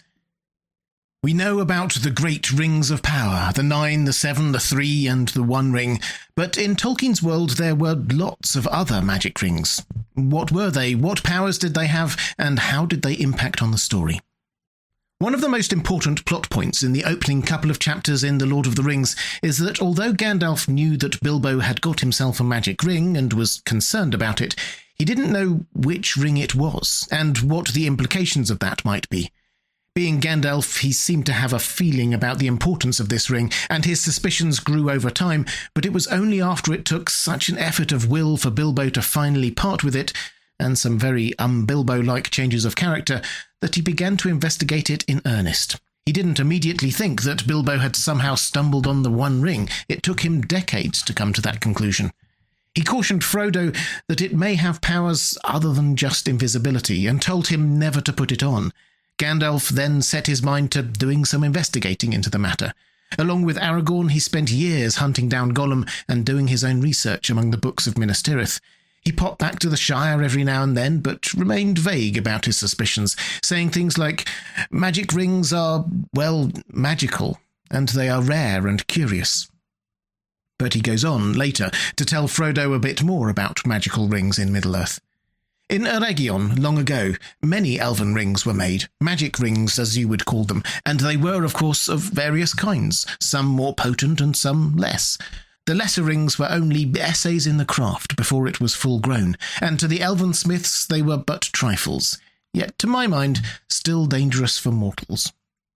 We know about the great rings of power, the 9, the 7, the 3, and the One Ring, but in Tolkien's world there were lots of other magic rings. What were they? What powers did they have? And how did they impact on the story? One of the most important plot points in the opening couple of chapters in The Lord of the Rings is that although Gandalf knew that Bilbo had got himself a magic ring and was concerned about it, he didn't know which ring it was, and what the implications of that might be. Being Gandalf, he seemed to have a feeling about the importance of this ring, and his suspicions grew over time, but it was only after it took such an effort of will for Bilbo to finally part with it, and some very un-Bilbo-like changes of character, that he began to investigate it in earnest. He didn't immediately think that Bilbo had somehow stumbled on the One Ring. It took him decades to come to that conclusion. He cautioned Frodo that it may have powers other than just invisibility, and told him never to put it on. Gandalf then set his mind to doing some investigating into the matter. Along with Aragorn, he spent years hunting down Gollum and doing his own research among the books of Minas Tirith. He popped back to the Shire every now and then, but remained vague about his suspicions, saying things like, "Magic rings are, well, magical, and they are rare and curious." But he goes on later to tell Frodo a bit more about magical rings in Middle-earth. In Eregion, long ago, many elven rings were made, magic rings as you would call them, and they were, of course, of various kinds, some more potent and some less. The lesser rings were only essays in the craft before it was full grown, and to the elven smiths they were but trifles, yet, to my mind, still dangerous for mortals.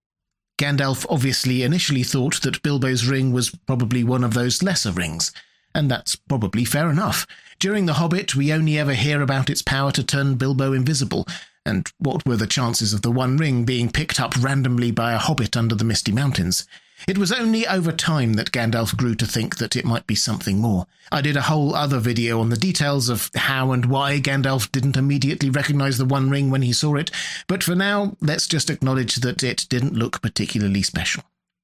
Gandalf obviously initially thought that Bilbo's ring was probably one of those lesser rings, and that's probably fair enough. During The Hobbit, we only ever hear about its power to turn Bilbo invisible, and what were the chances of the One Ring being picked up randomly by a hobbit under the Misty Mountains? It was only over time that Gandalf grew to think that it might be something more. I did a whole other video on the details of how and why Gandalf didn't immediately recognise the One Ring when he saw it, but for now, let's just acknowledge that it didn't look particularly special.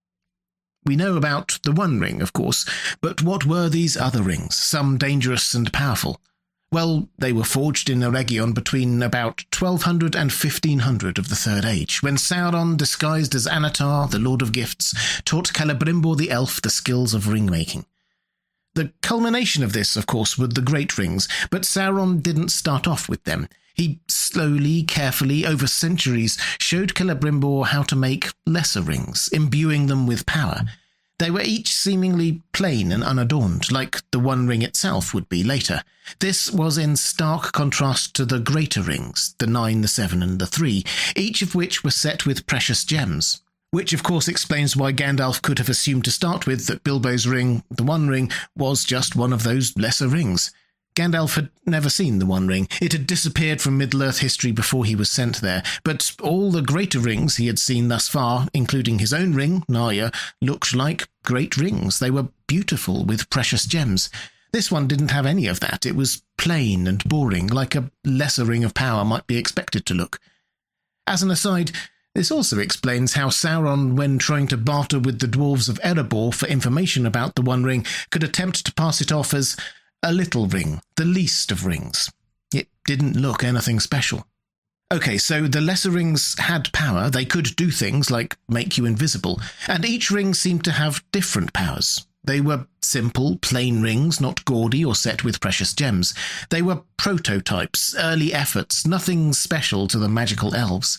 We know about the One Ring, of course, but what were these other rings, some dangerous and powerful? Well, they were forged in Eregion between about 1200 and 1500 of the Third Age, when Sauron, disguised as Anatar, the Lord of Gifts, taught Celebrimbor the elf the skills of ring-making. The culmination of this, of course, were the Great Rings, but Sauron didn't start off with them. He slowly, carefully, over centuries, showed Celebrimbor how to make lesser rings, imbuing them with power. They were each seemingly plain and unadorned, like the One Ring itself would be later. This was in stark contrast to the greater rings, the 9, the 7, and the 3, each of which were set with precious gems. Which, of course, explains why Gandalf could have assumed to start with that Bilbo's ring, the One Ring, was just one of those lesser rings. Gandalf had never seen the One Ring. It had disappeared from Middle-earth history before he was sent there, but all the greater rings he had seen thus far, including his own ring, Narya, looked like great rings. They were beautiful with precious gems. This one didn't have any of that. It was plain and boring, like a lesser ring of power might be expected to look. As an aside, this also explains how Sauron, when trying to barter with the dwarves of Erebor for information about the One Ring, could attempt to pass it off as a little ring, the least of rings. It didn't look anything special. Okay, so the lesser rings had power. They could do things like make you invisible, and each ring seemed to have different powers. They were simple, plain rings, not gaudy or set with precious gems. They were prototypes, early efforts, nothing special to the magical elves.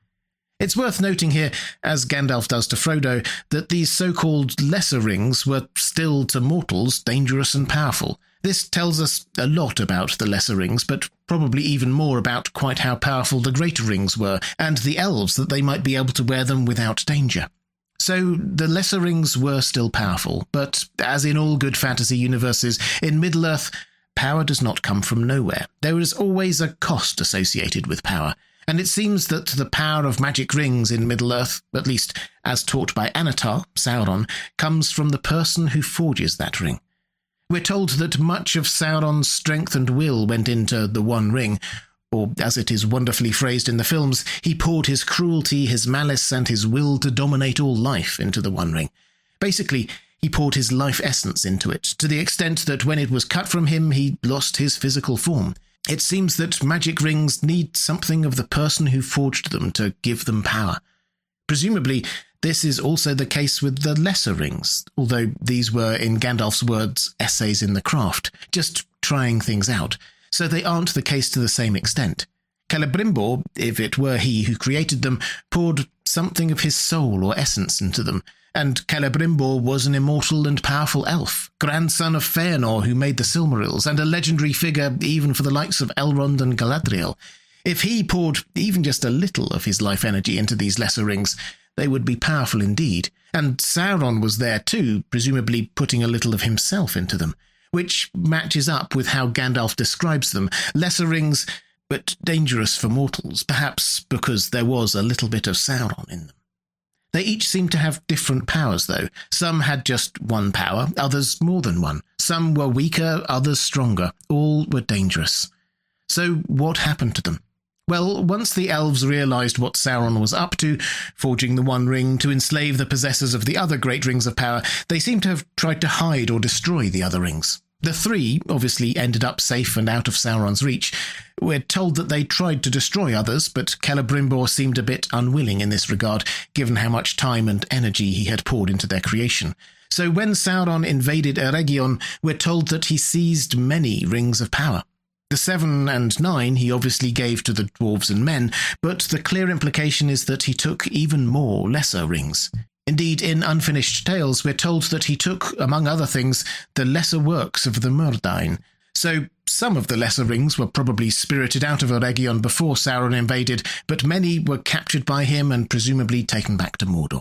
It's worth noting here, as Gandalf does to Frodo, that these so-called lesser rings were still to mortals dangerous and powerful. This tells us a lot about the lesser rings, but probably even more about quite how powerful the greater rings were, and the elves that they might be able to wear them without danger. So the lesser rings were still powerful, but as in all good fantasy universes, in Middle-earth, power does not come from nowhere. There is always a cost associated with power. And it seems that the power of magic rings in Middle-earth, at least as taught by Anatar, Sauron, comes from the person who forges that ring. We're told that much of Sauron's strength and will went into the One Ring, or as it is wonderfully phrased in the films, he poured his cruelty, his malice, and his will to dominate all life into the One Ring. Basically, he poured his life essence into it, to the extent that when it was cut from him, he lost his physical form. It seems that magic rings need something of the person who forged them to give them power. Presumably, this is also the case with the lesser rings, although these were, in Gandalf's words, essays in the craft, just trying things out, so they aren't the case to the same extent. Celebrimbor, if it were he who created them, poured something of his soul or essence into them, and Celebrimbor was an immortal and powerful elf, grandson of Fëanor who made the Silmarils, and a legendary figure even for the likes of Elrond and Galadriel. If he poured even just a little of his life energy into these lesser rings, they would be powerful indeed. And Sauron was there too, presumably putting a little of himself into them, which matches up with how Gandalf describes them. Lesser rings, but dangerous for mortals, perhaps because there was a little bit of Sauron in them. They each seem to have different powers, though. Some had just one power, others more than one. Some were weaker, others stronger. All were dangerous. So what happened to them? Well, once the elves realised what Sauron was up to, forging the One Ring to enslave the possessors of the other great rings of power, they seem to have tried to hide or destroy the other rings. The three obviously ended up safe and out of Sauron's reach. We're told that they tried to destroy others, but Celebrimbor seemed a bit unwilling in this regard, given how much time and energy he had poured into their creation. So when Sauron invaded Eregion, we're told that he seized many rings of power. The 7 and 9 he obviously gave to the dwarves and men, but the clear implication is that he took even more lesser rings. Indeed, in Unfinished Tales, we're told that he took, among other things, the lesser works of the Myrdain. So some of the lesser rings were probably spirited out of Eregion before Sauron invaded, but many were captured by him and presumably taken back to Mordor.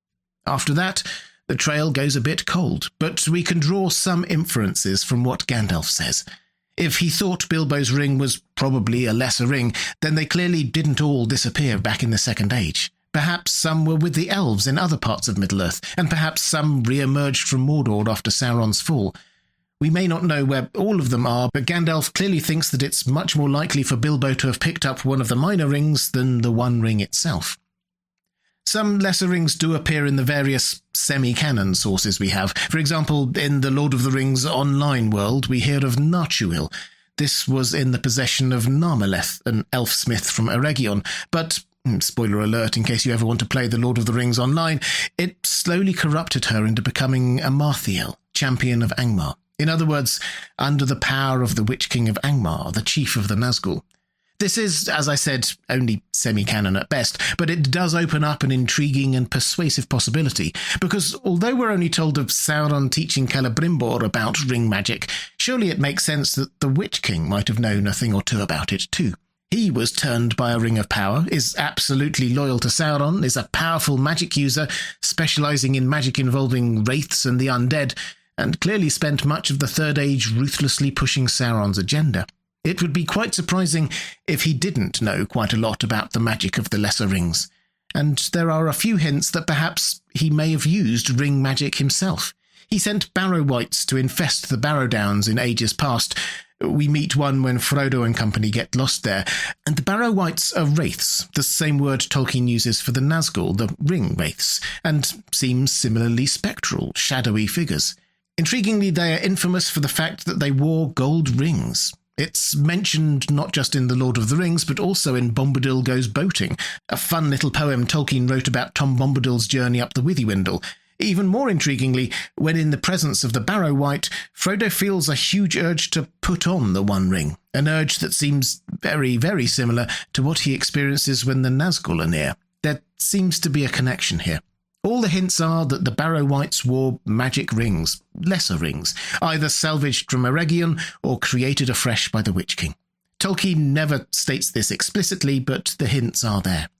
After that, the trail goes a bit cold, but we can draw some inferences from what Gandalf says. If he thought Bilbo's ring was probably a lesser ring, then they clearly didn't all disappear back in the Second Age. Perhaps some were with the elves in other parts of Middle-earth, and perhaps some re-emerged from Mordor after Sauron's fall. We may not know where all of them are, but Gandalf clearly thinks that it's much more likely for Bilbo to have picked up one of the minor rings than the One Ring itself. Some lesser rings do appear in the various semi-canon sources we have. For example, in the Lord of the Rings online world, we hear of Narchuil. This was in the possession of Narmeleth, an elf-smith from Eregion, but spoiler alert in case you ever want to play the Lord of the Rings online, it slowly corrupted her into becoming a Marthiel, champion of Angmar. In other words, under the power of the Witch King of Angmar, the chief of the Nazgul. This is, as I said, only semi-canon at best, but it does open up an intriguing and persuasive possibility, because although we're only told of Sauron teaching Celebrimbor about ring magic, surely it makes sense that the Witch King might have known a thing or two about it too. He was turned by a ring of power, is absolutely loyal to Sauron, is a powerful magic user, specialising in magic involving wraiths and the undead, and clearly spent much of the Third Age ruthlessly pushing Sauron's agenda. It would be quite surprising if he didn't know quite a lot about the magic of the Lesser Rings, and there are a few hints that perhaps he may have used ring magic himself. He sent Barrow Wights to infest the Barrow Downs in ages past. We meet one when Frodo and company get lost there, and the Barrow Wights are wraiths, the same word Tolkien uses for the Nazgul, the ring wraiths, and seem similarly spectral, shadowy figures. Intriguingly, they are infamous for the fact that they wore gold rings. It's mentioned not just in The Lord of the Rings, but also in Bombadil Goes Boating, a fun little poem Tolkien wrote about Tom Bombadil's journey up the Withywindle. Even more intriguingly, when in the presence of the Barrow Wight, Frodo feels a huge urge to put on the One Ring, an urge that seems very, very similar to what he experiences when the Nazgul are near. There seems to be a connection here. All the hints are that the Barrow Wights wore magic rings, lesser rings, either salvaged from Eregion or created afresh by the Witch King. Tolkien never states this explicitly, but the hints are there.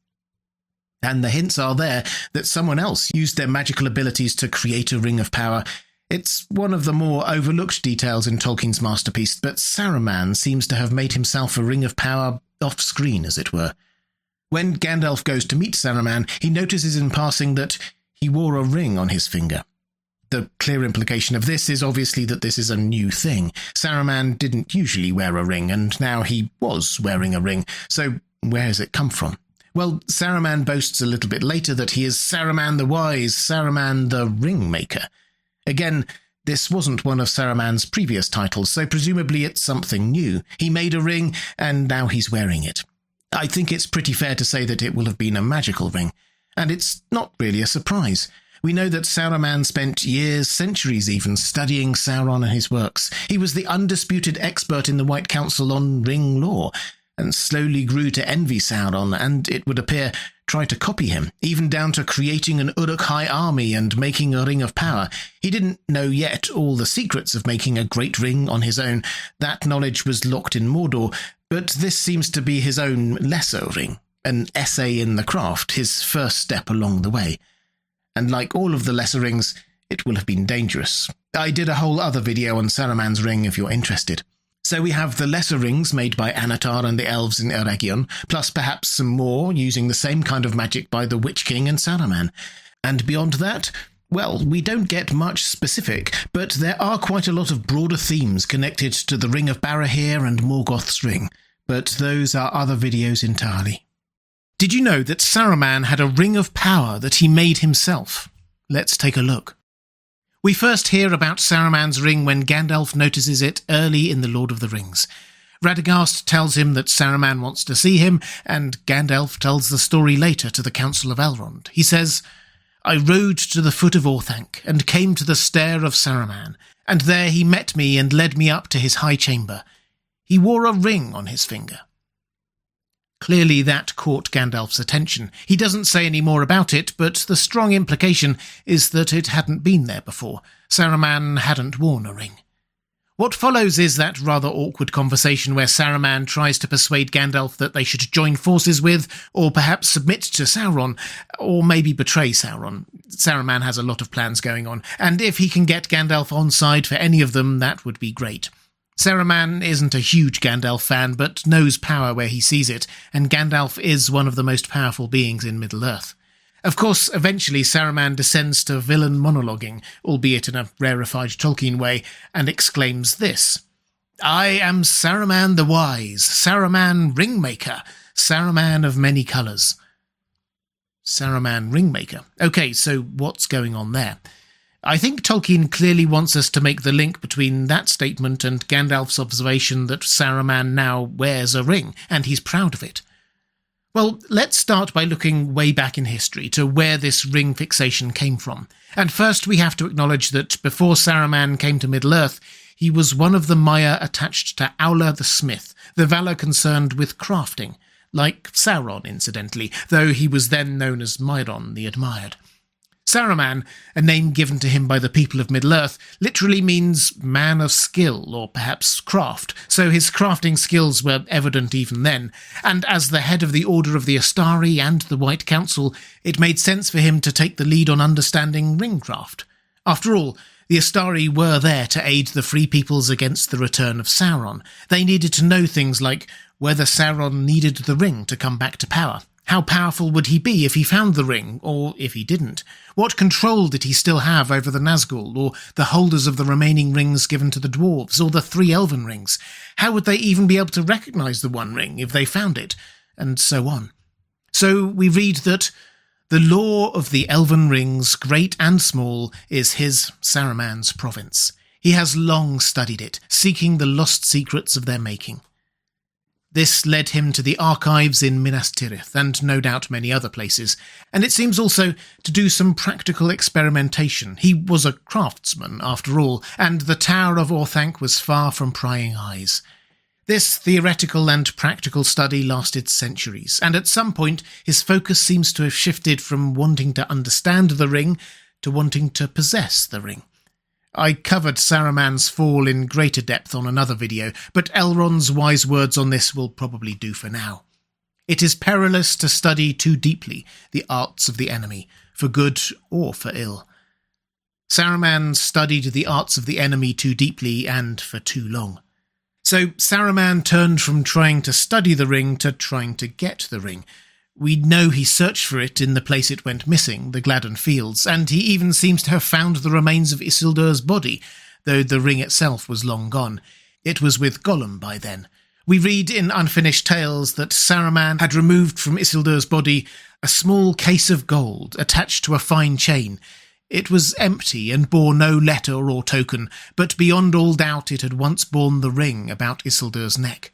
And the hints are there that someone else used their magical abilities to create a ring of power. It's one of the more overlooked details in Tolkien's masterpiece, but Saruman seems to have made himself a ring of power off-screen, as it were. When Gandalf goes to meet Saruman, he notices in passing that he wore a ring on his finger. The clear implication of this is obviously that this is a new thing. Saruman didn't usually wear a ring, and now he was wearing a ring. So where has it come from? Well, Saruman boasts a little bit later that he is Saruman the Wise, Saruman the Ringmaker. Again, this wasn't one of Saruman's previous titles, so presumably it's something new. He made a ring, and now he's wearing it. I think it's pretty fair to say that it will have been a magical ring, and it's not really a surprise. We know that Saruman spent years, centuries even, studying Sauron and his works. He was the undisputed expert in the White Council on ring lore, and slowly grew to envy Sauron, and, it would appear, try to copy him, even down to creating an Uruk-hai army and making a ring of power. He didn't know yet all the secrets of making a great ring on his own. That knowledge was locked in Mordor, but this seems to be his own lesser ring, an essay in the craft, his first step along the way. And like all of the lesser rings, it will have been dangerous. I did a whole other video on Saruman's ring if you're interested. So we have the lesser rings made by Anatar and the elves in Eregion, plus perhaps some more using the same kind of magic by the Witch King and Saruman. And beyond that, well, we don't get much specific, but there are quite a lot of broader themes connected to the Ring of Barahir and Morgoth's ring, but those are other videos entirely. Did you know that Saruman had a ring of power that he made himself? Let's take a look. We first hear about Saruman's ring when Gandalf notices it early in The Lord of the Rings. Radagast tells him that Saruman wants to see him, and Gandalf tells the story later to the Council of Elrond. He says, "I rode to the foot of Orthanc, and came to the stair of Saruman, and there he met me and led me up to his high chamber. He wore a ring on his finger." Clearly that caught Gandalf's attention. He doesn't say any more about it, but the strong implication is that it hadn't been there before. Saruman hadn't worn a ring. What follows is that rather awkward conversation where Saruman tries to persuade Gandalf that they should join forces with, or perhaps submit to Sauron, or maybe betray Sauron. Saruman has a lot of plans going on, and if he can get Gandalf on side for any of them, that would be great. Saruman isn't a huge Gandalf fan, but knows power where he sees it, and Gandalf is one of the most powerful beings in Middle-earth. Of course, eventually Saruman descends to villain monologuing, albeit in a rarefied Tolkien way, and exclaims this: "I am Saruman the Wise, Saruman Ringmaker, Saruman of many colours." Saruman Ringmaker. Okay, so what's going on there? I think Tolkien clearly wants us to make the link between that statement and Gandalf's observation that Saruman now wears a ring, and he's proud of it. Well, let's start by looking way back in history to where this ring fixation came from. And first we have to acknowledge that before Saruman came to Middle-earth, he was one of the Maiar attached to Aula the Smith, the Valar concerned with crafting, like Sauron, incidentally, though he was then known as Mairon the Admired. Saruman, a name given to him by the people of Middle-earth, literally means man of skill, or perhaps craft, so his crafting skills were evident even then, and as the head of the Order of the Astari and the White Council, it made sense for him to take the lead on understanding ringcraft. After all, the Astari were there to aid the Free Peoples against the return of Sauron. They needed to know things like whether Sauron needed the ring to come back to power. How powerful would he be if he found the ring, or if he didn't? What control did he still have over the Nazgul, or the holders of the remaining rings given to the dwarves, or the 3 elven rings? How would they even be able to recognise the One Ring if they found it? And so on. So we read that the lore of the elven rings, great and small, is his, Saruman's, province. He has long studied it, seeking the lost secrets of their making. This led him to the archives in Minas Tirith, and no doubt many other places, and it seems also to do some practical experimentation. He was a craftsman, after all, and the Tower of Orthanc was far from prying eyes. This theoretical and practical study lasted centuries, and at some point his focus seems to have shifted from wanting to understand the ring to wanting to possess the ring. I covered Saruman's fall in greater depth on another video, but Elrond's wise words on this will probably do for now. It is perilous to study too deeply the arts of the enemy, for good or for ill. Saruman studied the arts of the enemy too deeply and for too long. So Saruman turned from trying to study the ring to trying to get the ring. We know he searched for it in the place it went missing, the Gladden Fields, and he even seems to have found the remains of Isildur's body, though the ring itself was long gone. It was with Gollum by then. We read in Unfinished Tales that Saruman had removed from Isildur's body a small case of gold attached to a fine chain. It was empty and bore no letter or token, but beyond all doubt it had once borne the ring about Isildur's neck.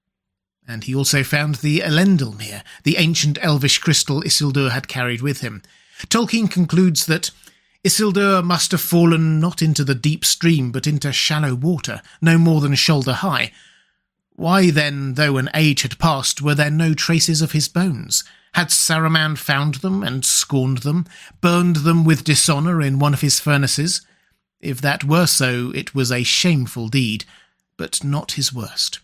And he also found the Elendilmere, the ancient elvish crystal Isildur had carried with him. Tolkien concludes that Isildur must have fallen not into the deep stream but into shallow water, no more than shoulder high. Why then, though an age had passed, were there no traces of his bones? Had Saruman found them and scorned them, burned them with dishonour in one of his furnaces? If that were so, it was a shameful deed, but not his worst.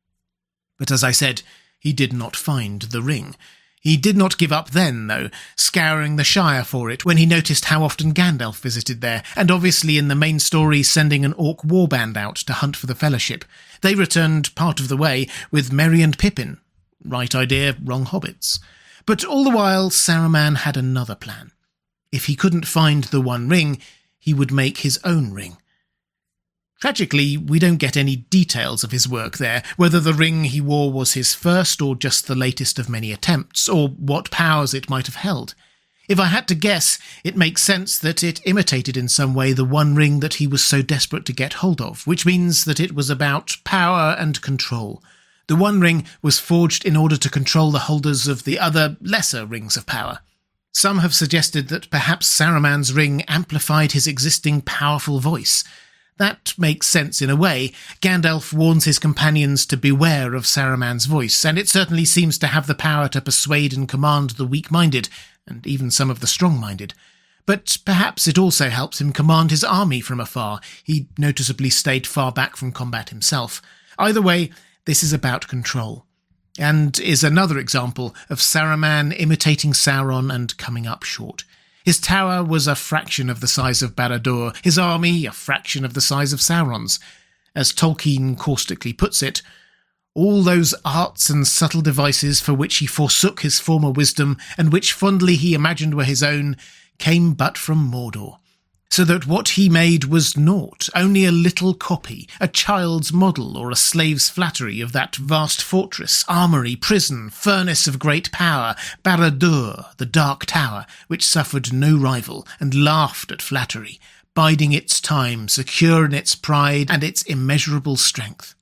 But as I said, he did not find the ring. He did not give up then, though, scouring the Shire for it when he noticed how often Gandalf visited there, and obviously in the main story sending an orc warband out to hunt for the Fellowship. They returned part of the way with Merry and Pippin. Right idea, wrong hobbits. But all the while, Saruman had another plan. If he couldn't find the One Ring, he would make his own ring. Tragically, we don't get any details of his work there, whether the ring he wore was his first or just the latest of many attempts, or what powers it might have held. If I had to guess, it makes sense that it imitated in some way the One Ring that he was so desperate to get hold of, which means that it was about power and control. The One Ring was forged in order to control the holders of the other, lesser rings of power. Some have suggested that perhaps Saruman's ring amplified his existing powerful voice. That makes sense in a way. Gandalf warns his companions to beware of Saruman's voice, and it certainly seems to have the power to persuade and command the weak-minded, and even some of the strong-minded. But perhaps it also helps him command his army from afar. He noticeably stayed far back from combat himself. Either way, this is about control, and is another example of Saruman imitating Sauron and coming up short. His tower was a fraction of the size of Barad-dûr, his army a fraction of the size of Sauron's. As Tolkien caustically puts it, all those arts and subtle devices for which he forsook his former wisdom, and which fondly he imagined were his own, came but from Mordor. So that what he made was naught, only a little copy, a child's model or a slave's flattery of that vast fortress, armoury, prison, furnace of great power, Barad-dûr, the Dark Tower, which suffered no rival and laughed at flattery, biding its time, secure in its pride and its immeasurable strength.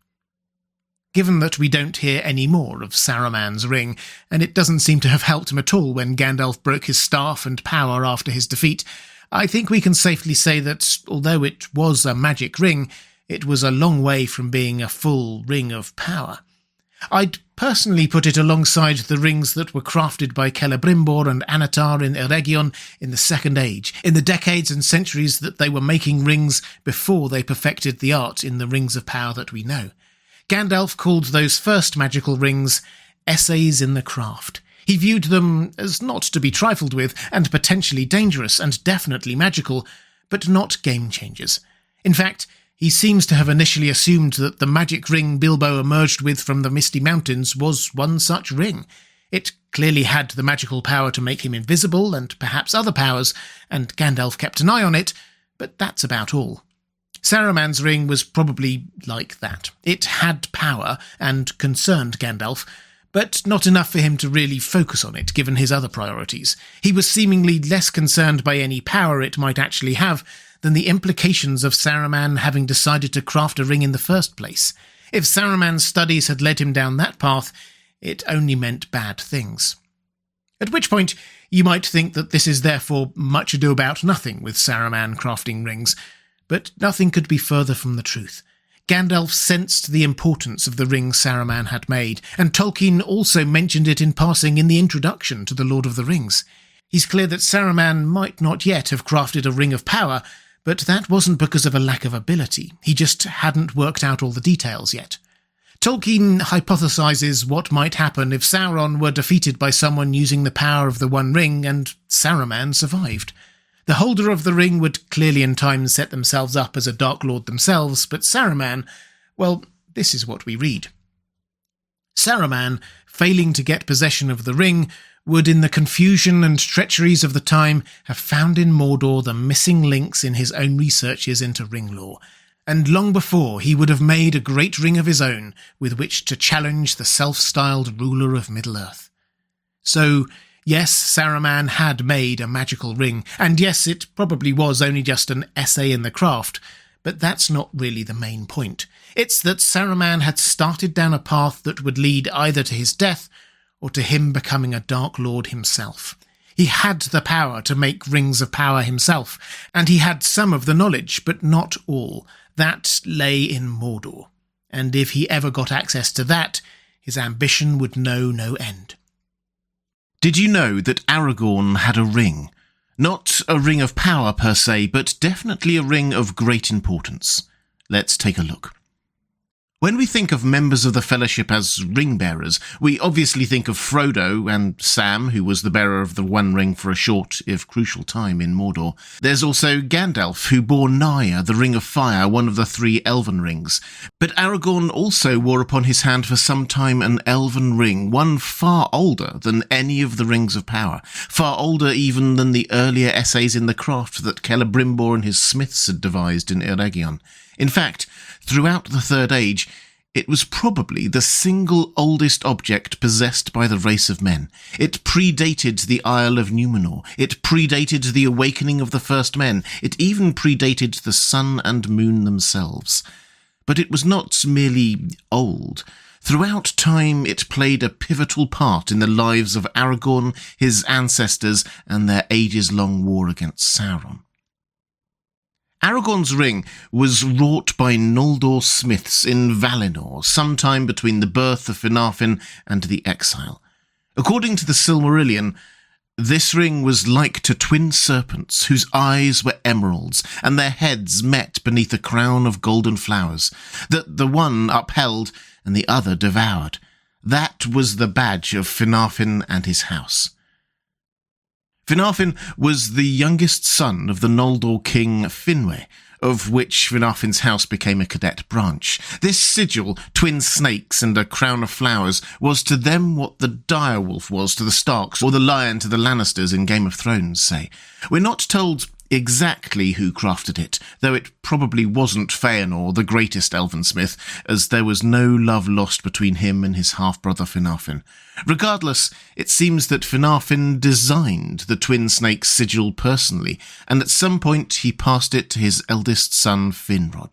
Given that we don't hear any more of Saruman's ring, and it doesn't seem to have helped him at all when Gandalf broke his staff and power after his defeat, I think we can safely say that, although it was a magic ring, it was a long way from being a full ring of power. I'd personally put it alongside the rings that were crafted by Celebrimbor and Anatar in Eregion in the Second Age, in the decades and centuries that they were making rings before they perfected the art in the rings of power that we know. Gandalf called those first magical rings essays in the craft. He viewed them as not to be trifled with, and potentially dangerous, and definitely magical, but not game changers. In fact, he seems to have initially assumed that the magic ring Bilbo emerged with from the Misty Mountains was one such ring. It clearly had the magical power to make him invisible and perhaps other powers, and Gandalf kept an eye on it, but that's about all. Saruman's ring was probably like that. It had power and concerned Gandalf, but not enough for him to really focus on it, given his other priorities. He was seemingly less concerned by any power it might actually have than the implications of Saruman having decided to craft a ring in the first place. If Saruman's studies had led him down that path, it only meant bad things. At which point, you might think that this is therefore much ado about nothing with Saruman crafting rings, but nothing could be further from the truth. Gandalf sensed the importance of the ring Saruman had made, and Tolkien also mentioned it in passing in the introduction to The Lord of the Rings. He's clear that Saruman might not yet have crafted a ring of power, but that wasn't because of a lack of ability. He just hadn't worked out all the details yet. Tolkien hypothesizes what might happen if Sauron were defeated by someone using the power of the One Ring and Saruman survived. The holder of the ring would clearly in time set themselves up as a Dark Lord themselves, but Saruman, well, this is what we read. Saruman, failing to get possession of the ring, would in the confusion and treacheries of the time have found in Mordor the missing links in his own researches into ring lore, and long before he would have made a great ring of his own with which to challenge the self-styled ruler of Middle-earth. So, yes, Saruman had made a magical ring, and yes, it probably was only just an essay in the craft, but that's not really the main point. It's that Saruman had started down a path that would lead either to his death or to him becoming a Dark Lord himself. He had the power to make rings of power himself, and he had some of the knowledge, but not all. That lay in Mordor, and if he ever got access to that, his ambition would know no end. Did you know that Aragorn had a ring? Not a ring of power per se, but definitely a ring of great importance. Let's take a look. When we think of members of the Fellowship as ring-bearers, we obviously think of Frodo and Sam, who was the bearer of the One Ring for a short, if crucial, time in Mordor. There's also Gandalf, who bore Naya, the Ring of Fire, one of the 3 elven rings. But Aragorn also wore upon his hand for some time an elven ring, one far older than any of the Rings of Power, far older even than the earlier essays in the craft that Celebrimbor and his smiths had devised in Eregion. In fact, throughout the Third Age, it was probably the single oldest object possessed by the race of men. It predated the Isle of Numenor. It predated the awakening of the first men. It even predated the sun and moon themselves. But it was not merely old. Throughout time, it played a pivotal part in the lives of Aragorn, his ancestors, and their ages-long war against Sauron. Aragorn's ring was wrought by Noldor smiths in Valinor, sometime between the birth of Finarfin and the exile. According to the Silmarillion, this ring was like to twin serpents whose eyes were emeralds and their heads met beneath a crown of golden flowers, that the one upheld and the other devoured. That was the badge of Finarfin and his house. Finarfin was the youngest son of the Noldor king Finwë, of which Finarfin's house became a cadet branch. This sigil, twin snakes and a crown of flowers, was to them what the direwolf was to the Starks, or the lion to the Lannisters in Game of Thrones, say. We're not told exactly who crafted it, though it probably wasn't Feanor, the greatest elven smith, as there was no love lost between him and his half-brother Finarfin. Regardless, it seems that Finarfin designed the twin snake's sigil personally, and at some point he passed it to his eldest son Finrod.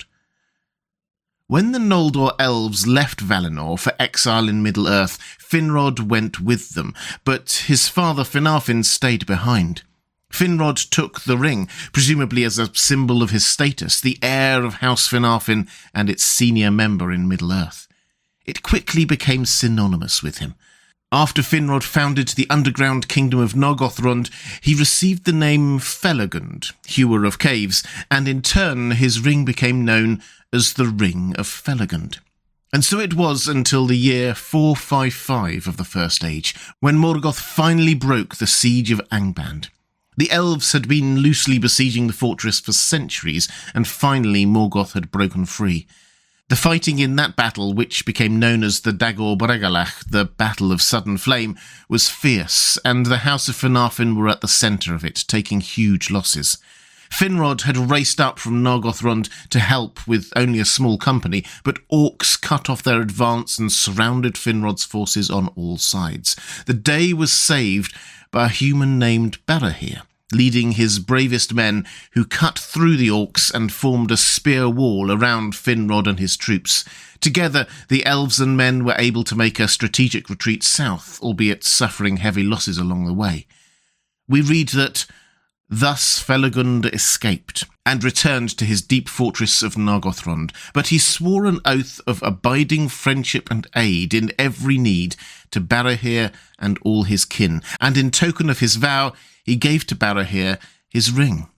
When the Noldor elves left Valinor for exile in Middle-earth, Finrod went with them, but his father Finarfin stayed behind. Finrod took the ring, presumably as a symbol of his status, the heir of House Finarfin and its senior member in Middle-earth. It quickly became synonymous with him. After Finrod founded the underground kingdom of Nargothrond, he received the name Felagund, Hewer of Caves, and in turn his ring became known as the Ring of Felagund. And so it was until the year 455 of the First Age, when Morgoth finally broke the siege of Angband. The elves had been loosely besieging the fortress for centuries, and finally Morgoth had broken free. The fighting in that battle, which became known as the Dagor Bragollach, the Battle of Sudden Flame, was fierce, and the House of Finarfin were at the centre of it, taking huge losses. Finrod had raced up from Nargothrond to help with only a small company, but orcs cut off their advance and surrounded Finrod's forces on all sides. The day was saved by a human named Barahir, leading his bravest men, who cut through the orcs and formed a spear wall around Finrod and his troops. Together, the elves and men were able to make a strategic retreat south, albeit suffering heavy losses along the way. We read that thus Felagund escaped and returned to his deep fortress of Nargothrond, but he swore an oath of abiding friendship and aid in every need to Barahir and all his kin, and in token of his vow, he gave to Barahir his ring.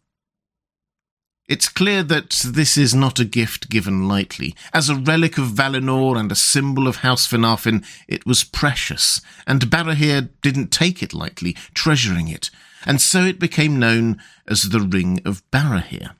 It's clear that this is not a gift given lightly. As a relic of Valinor and a symbol of House Finarfin, it was precious, and Barahir didn't take it lightly, treasuring it, and so it became known as the Ring of Barahir.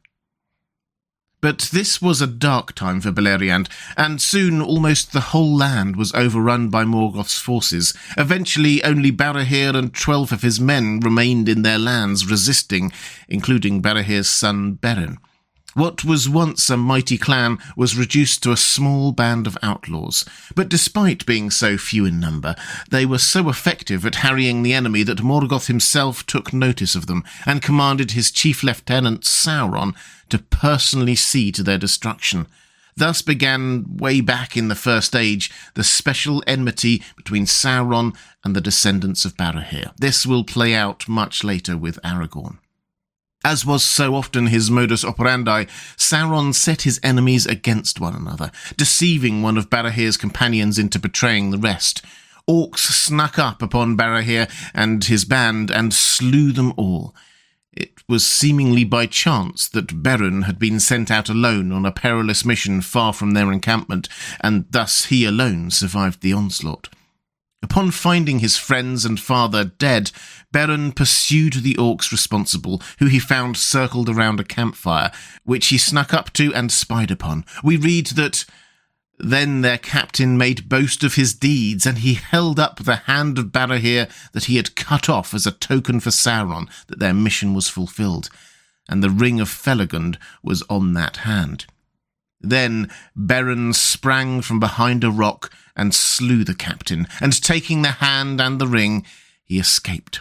But this was a dark time for Beleriand, and soon almost the whole land was overrun by Morgoth's forces. Eventually only Barahir and 12 of his men remained in their lands resisting, including Barahir's son Beren. What was once a mighty clan was reduced to a small band of outlaws, but despite being so few in number, they were so effective at harrying the enemy that Morgoth himself took notice of them and commanded his chief lieutenant Sauron to personally see to their destruction. Thus began, way back in the First Age, the special enmity between Sauron and the descendants of Barahir. This will play out much later with Aragorn. As was so often his modus operandi, Sauron set his enemies against one another, deceiving one of Barahir's companions into betraying the rest. Orcs snuck up upon Barahir and his band and slew them all. It was seemingly by chance that Beren had been sent out alone on a perilous mission far from their encampment, and thus he alone survived the onslaught. Upon finding his friends and father dead, Beren pursued the orcs responsible, who he found circled around a campfire, which he snuck up to and spied upon. We read that then their captain made boast of his deeds, and he held up the hand of Barahir that he had cut off as a token for Sauron that their mission was fulfilled, and the ring of Felagund was on that hand. Then Beren sprang from behind a rock and slew the captain, and taking the hand and the ring, he escaped.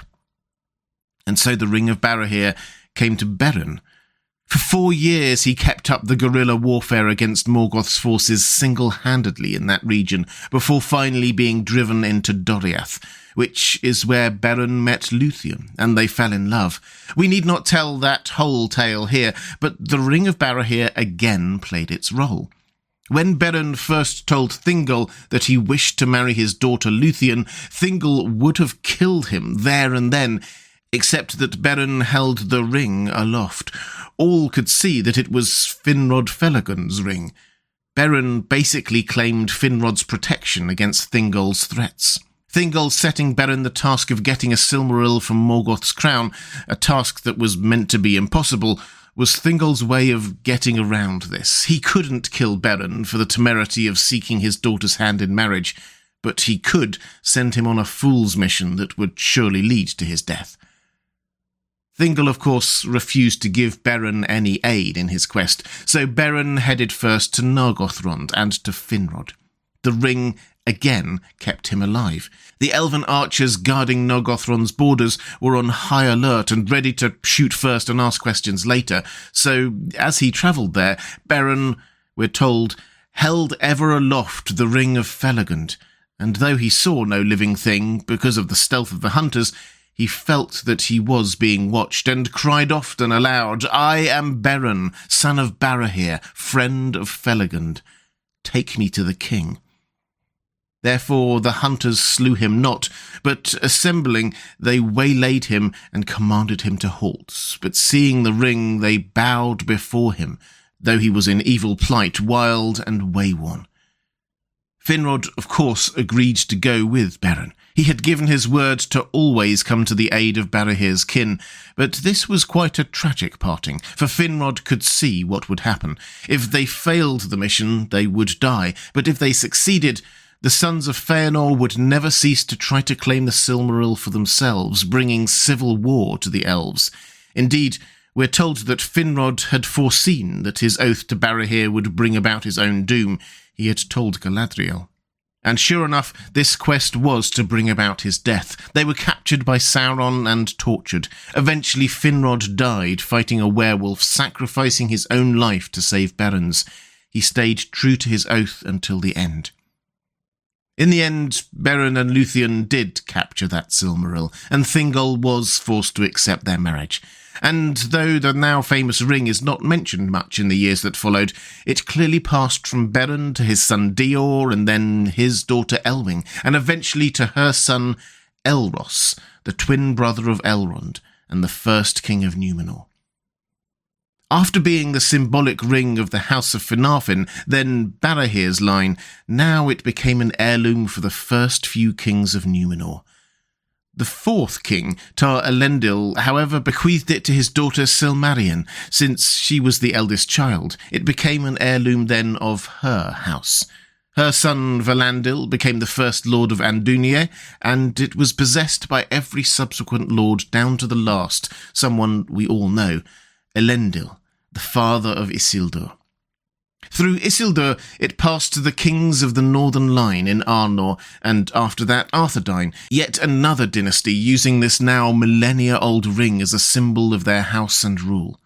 And so the ring of Barahir came to Beren. For 4 years he kept up the guerrilla warfare against Morgoth's forces single-handedly in that region, before finally being driven into Doriath, which is where Beren met Luthien, and they fell in love. We need not tell that whole tale here, but the ring of Barahir again played its role. When Beren first told Thingol that he wished to marry his daughter Luthien, Thingol would have killed him there and then, except that Beren held the ring aloft. All could see that it was Finrod Felagund's ring. Beren basically claimed Finrod's protection against Thingol's threats. Thingol setting Beren the task of getting a Silmaril from Morgoth's crown, a task that was meant to be impossible, was Thingol's way of getting around this. He couldn't kill Beren for the temerity of seeking his daughter's hand in marriage, but he could send him on a fool's mission that would surely lead to his death. Thingol, of course, refused to give Beren any aid in his quest, so Beren headed first to Nargothrond and to Finrod. The ring again kept him alive. The elven archers guarding Nargothrond's borders were on high alert and ready to shoot first and ask questions later, so as he travelled there, Beren, we're told, held ever aloft the ring of Felagund, and though he saw no living thing because of the stealth of the hunters, he felt that he was being watched and cried often aloud, "I am Beren, son of Barahir, friend of Felagund. Take me to the king." Therefore the hunters slew him not, but assembling, they waylaid him and commanded him to halt. But seeing the ring, they bowed before him, though he was in evil plight, wild and wayworn. Finrod, of course, agreed to go with Beren. He had given his word to always come to the aid of Barahir's kin, but this was quite a tragic parting, for Finrod could see what would happen. If they failed the mission, they would die, but if they succeeded, the sons of Feanor would never cease to try to claim the Silmaril for themselves, bringing civil war to the elves. Indeed, we're told that Finrod had foreseen that his oath to Barahir would bring about his own doom. He had told Galadriel. And sure enough, this quest was to bring about his death. They were captured by Sauron and tortured. Eventually Finrod died fighting a werewolf, sacrificing his own life to save Beron's. He stayed true to his oath until the end. In the end, Beren and Luthien did capture that Silmaril, and Thingol was forced to accept their marriage. And though the now famous ring is not mentioned much in the years that followed, it clearly passed from Beren to his son Dior, and then his daughter Elwing, and eventually to her son Elros, the twin brother of Elrond, and the first king of Númenor. After being the symbolic ring of the House of Finarfin, then Barahir's line, now it became an heirloom for the first few kings of Númenor. The fourth king, Tar Elendil, however, bequeathed it to his daughter Silmarion. Since she was the eldest child, it became an heirloom then of her house. Her son Valandil became the first lord of Andúnie, and it was possessed by every subsequent lord down to the last, someone we all know, Elendil, the father of Isildur. Through Isildur, it passed to the kings of the northern line in Arnor, and after that Arthedain, yet another dynasty using this now millennia-old ring as a symbol of their house and rule.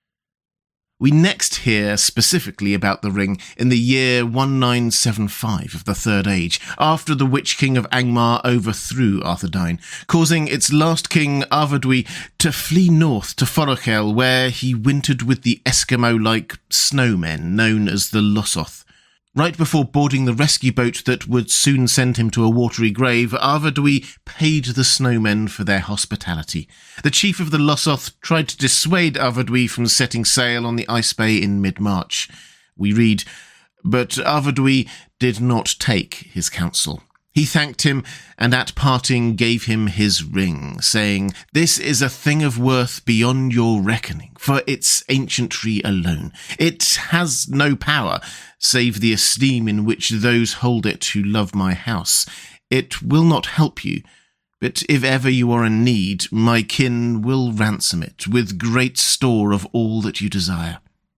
We next hear specifically about the ring in the year 1975 of the Third Age, after the Witch King of Angmar overthrew Arthedain, causing its last king, Arvedui, to flee north to Forochel, where he wintered with the Eskimo-like snowmen known as the Lossoth. Right before boarding the rescue boat that would soon send him to a watery grave, Arvedui paid the snowmen for their hospitality. The chief of the Lossoth tried to dissuade Arvedui from setting sail on the Ice Bay in mid-March. We read, but Arvedui did not take his counsel. He thanked him, and at parting gave him his ring, saying, "This is a thing of worth beyond your reckoning, for its ancientry alone. It has no power, save the esteem in which those hold it who love my house. It will not help you, but if ever you are in need, my kin will ransom it, with great store of all that you desire."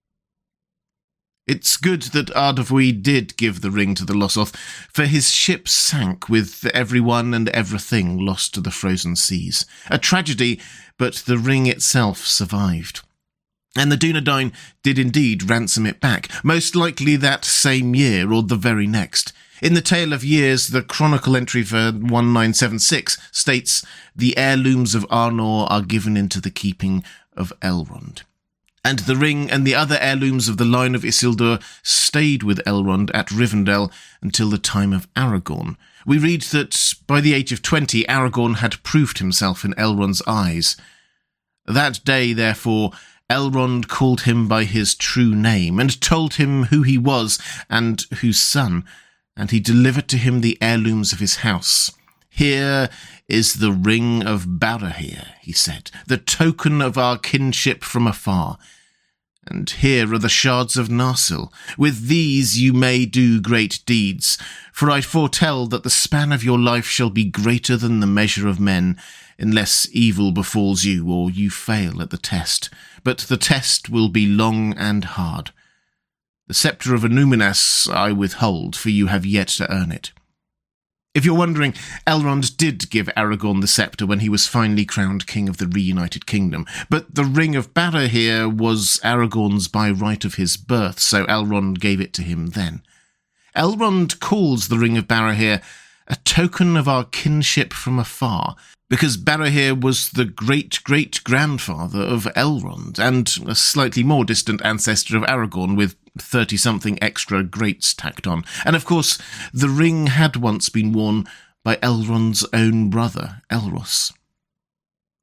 It's good that Arvedui did give the ring to the Lossoth, for his ship sank with everyone and everything lost to the frozen seas. A tragedy, but the ring itself survived. And the Dunedain did indeed ransom it back, most likely that same year or the very next. In the Tale of Years, the chronicle entry for 1976 states, "The heirlooms of Arnor are given into the keeping of Elrond." And the ring and the other heirlooms of the line of Isildur stayed with Elrond at Rivendell until the time of Aragorn. We read that by the age of 20, Aragorn had proved himself in Elrond's eyes. That day, therefore, Elrond called him by his true name, and told him who he was and whose son, and he delivered to him the heirlooms of his house. "Here is the ring of Barahir," he said, "the token of our kinship from afar. And here are the shards of Narsil. With these you may do great deeds, for I foretell that the span of your life shall be greater than the measure of men, unless evil befalls you or you fail at the test. But the test will be long and hard. The sceptre of Annúminas I withhold, for you have yet to earn it." If you're wondering, Elrond did give Aragorn the sceptre when he was finally crowned king of the reunited kingdom, but the Ring of Barahir was Aragorn's by right of his birth, so Elrond gave it to him then. Elrond calls the Ring of Barahir a token of our kinship from afar, because Barahir was the great-great-grandfather of Elrond, and a slightly more distant ancestor of Aragorn, with 30-something extra greats tacked on. And of course, the ring had once been worn by Elrond's own brother, Elros.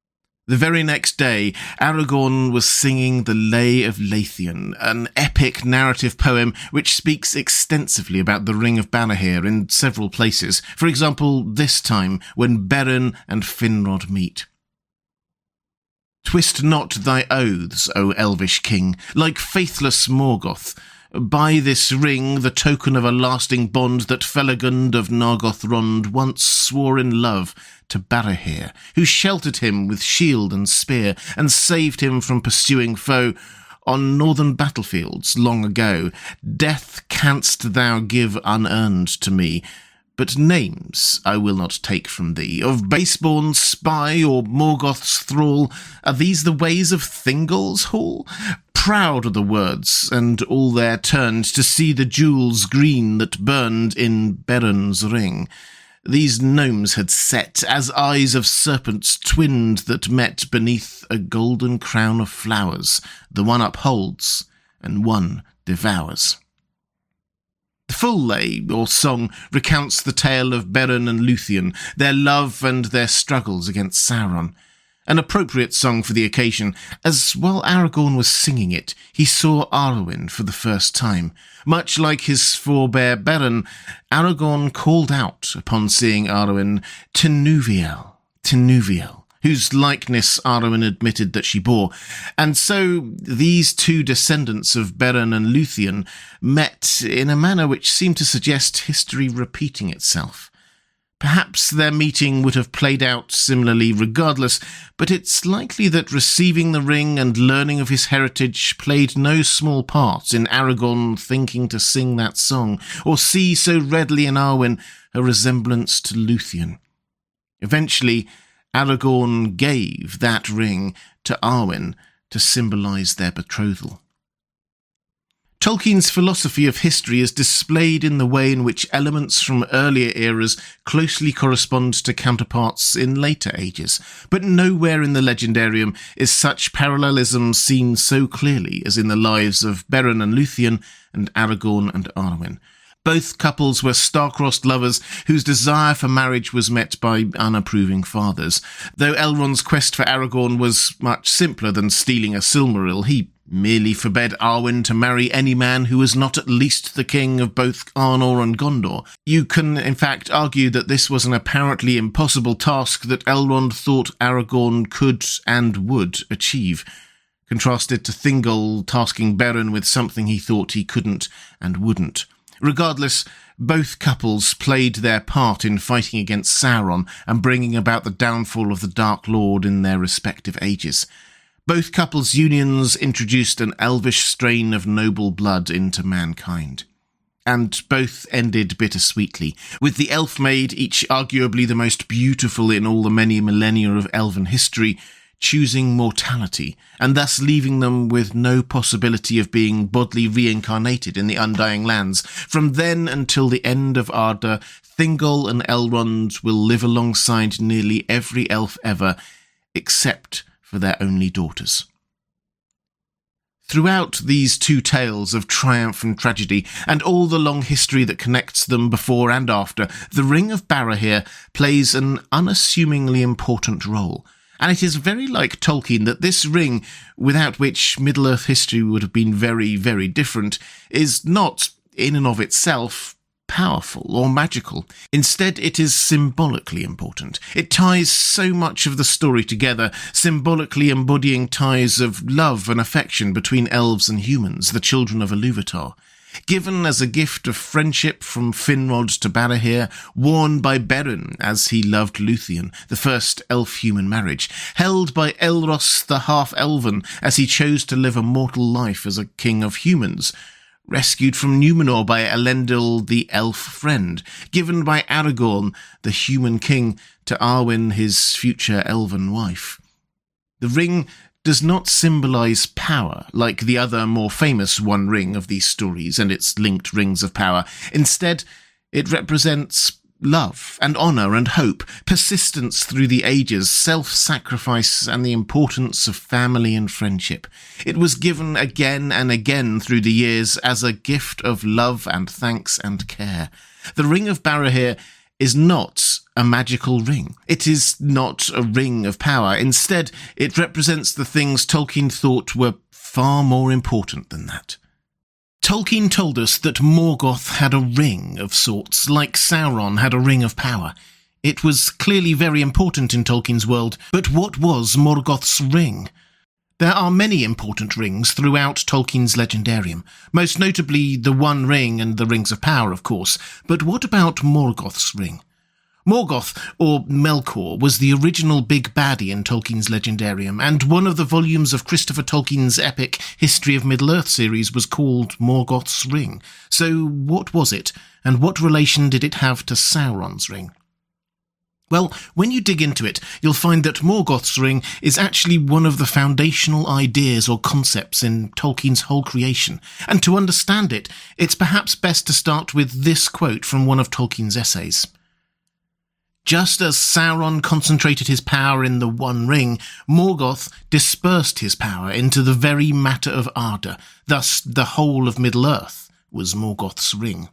The very next day, Aragorn was singing the Lay of Leithian, an epic narrative poem which speaks extensively about the Ring of Barahir in several places. For example, this time, when Beren and Finrod meet. Twist not thy oaths, O elvish king, like faithless Morgoth. By this ring, the token of a lasting bond that Felagund of Nargothrond once swore in love to Barahir, who sheltered him with shield and spear and saved him from pursuing foe on northern battlefields long ago. Death canst thou give unearned to me, but names I will not take from thee. Of baseborn spy or Morgoth's thrall, are these the ways of Thingol's hall? Proud are the words, and all there turned to see the jewels green that burned in Beren's ring. These gnomes had set, as eyes of serpents twinned that met beneath a golden crown of flowers. The one upholds, and one devours. The full lay, or song, recounts the tale of Beren and Luthien, their love and their struggles against Sauron. An appropriate song for the occasion, as while Aragorn was singing it, he saw Arwen for the first time. Much like his forebear Beren, Aragorn called out upon seeing Arwen, Tinuviel, Tinuviel, whose likeness Arwen admitted that she bore. And so these two descendants of Beren and Luthien met in a manner which seemed to suggest history repeating itself. Perhaps their meeting would have played out similarly regardless, but it's likely that receiving the ring and learning of his heritage played no small part in Aragorn thinking to sing that song, or see so readily in Arwen a resemblance to Luthien. Eventually, Aragorn gave that ring to Arwen to symbolise their betrothal. Tolkien's philosophy of history is displayed in the way in which elements from earlier eras closely correspond to counterparts in later ages, but nowhere in the Legendarium is such parallelism seen so clearly as in the lives of Beren and Luthien and Aragorn and Arwen. Both couples were star-crossed lovers whose desire for marriage was met by unapproving fathers. Though Elrond's quest for Aragorn was much simpler than stealing a Silmaril, he merely forbade Arwen to marry any man who was not at least the king of both Arnor and Gondor. You can, in fact, argue that this was an apparently impossible task that Elrond thought Aragorn could and would achieve, contrasted to Thingol tasking Beren with something he thought he couldn't and wouldn't. Regardless, both couples played their part in fighting against Sauron and bringing about the downfall of the Dark Lord in their respective ages. Both couples' unions introduced an elvish strain of noble blood into mankind. And both ended bittersweetly, with the elf maid, each arguably the most beautiful in all the many millennia of elven history, choosing mortality, and thus leaving them with no possibility of being bodily reincarnated in the Undying Lands. From then until the end of Arda, Thingol and Elrond will live alongside nearly every elf ever, except for their only daughters. Throughout these two tales of triumph and tragedy, and all the long history that connects them before and after, the Ring of Barahir plays an unassumingly important role. And it is very like Tolkien that this ring, without which Middle-earth history would have been very, very different, is not, in and of itself, powerful or magical. Instead, it is symbolically important. It ties so much of the story together, symbolically embodying ties of love and affection between elves and humans, the children of Iluvatar. Given as a gift of friendship from Finrod to Barahir, worn by Beren as he loved Luthien, the first elf-human marriage, held by Elros the half-elven as he chose to live a mortal life as a king of humans, rescued from Numenor by Elendil the elf friend, given by Aragorn, the human king, to Arwen, his future elven wife. The ring does not symbolise power like the other more famous One Ring of these stories and its linked rings of power. Instead, it represents love and honour and hope, persistence through the ages, self-sacrifice and the importance of family and friendship. It was given again and again through the years as a gift of love and thanks and care. The Ring of Barahir is not a magical ring. It is not a ring of power. Instead, it represents the things Tolkien thought were far more important than that. Tolkien told us that Morgoth had a ring of sorts, like Sauron had a ring of power. It was clearly very important in Tolkien's world, but what was Morgoth's ring? There are many important rings throughout Tolkien's legendarium, most notably the One Ring and the Rings of Power, of course. But what about Morgoth's ring? Morgoth, or Melkor, was the original big baddie in Tolkien's legendarium, and one of the volumes of Christopher Tolkien's epic History of Middle-earth series was called Morgoth's Ring. So what was it, and what relation did it have to Sauron's ring? Well, when you dig into it, you'll find that Morgoth's ring is actually one of the foundational ideas or concepts in Tolkien's whole creation, and to understand it, it's perhaps best to start with this quote from one of Tolkien's essays. Just as Sauron concentrated his power in the One Ring, Morgoth dispersed his power into the very matter of Arda. Thus, the whole of Middle-earth was Morgoth's ring.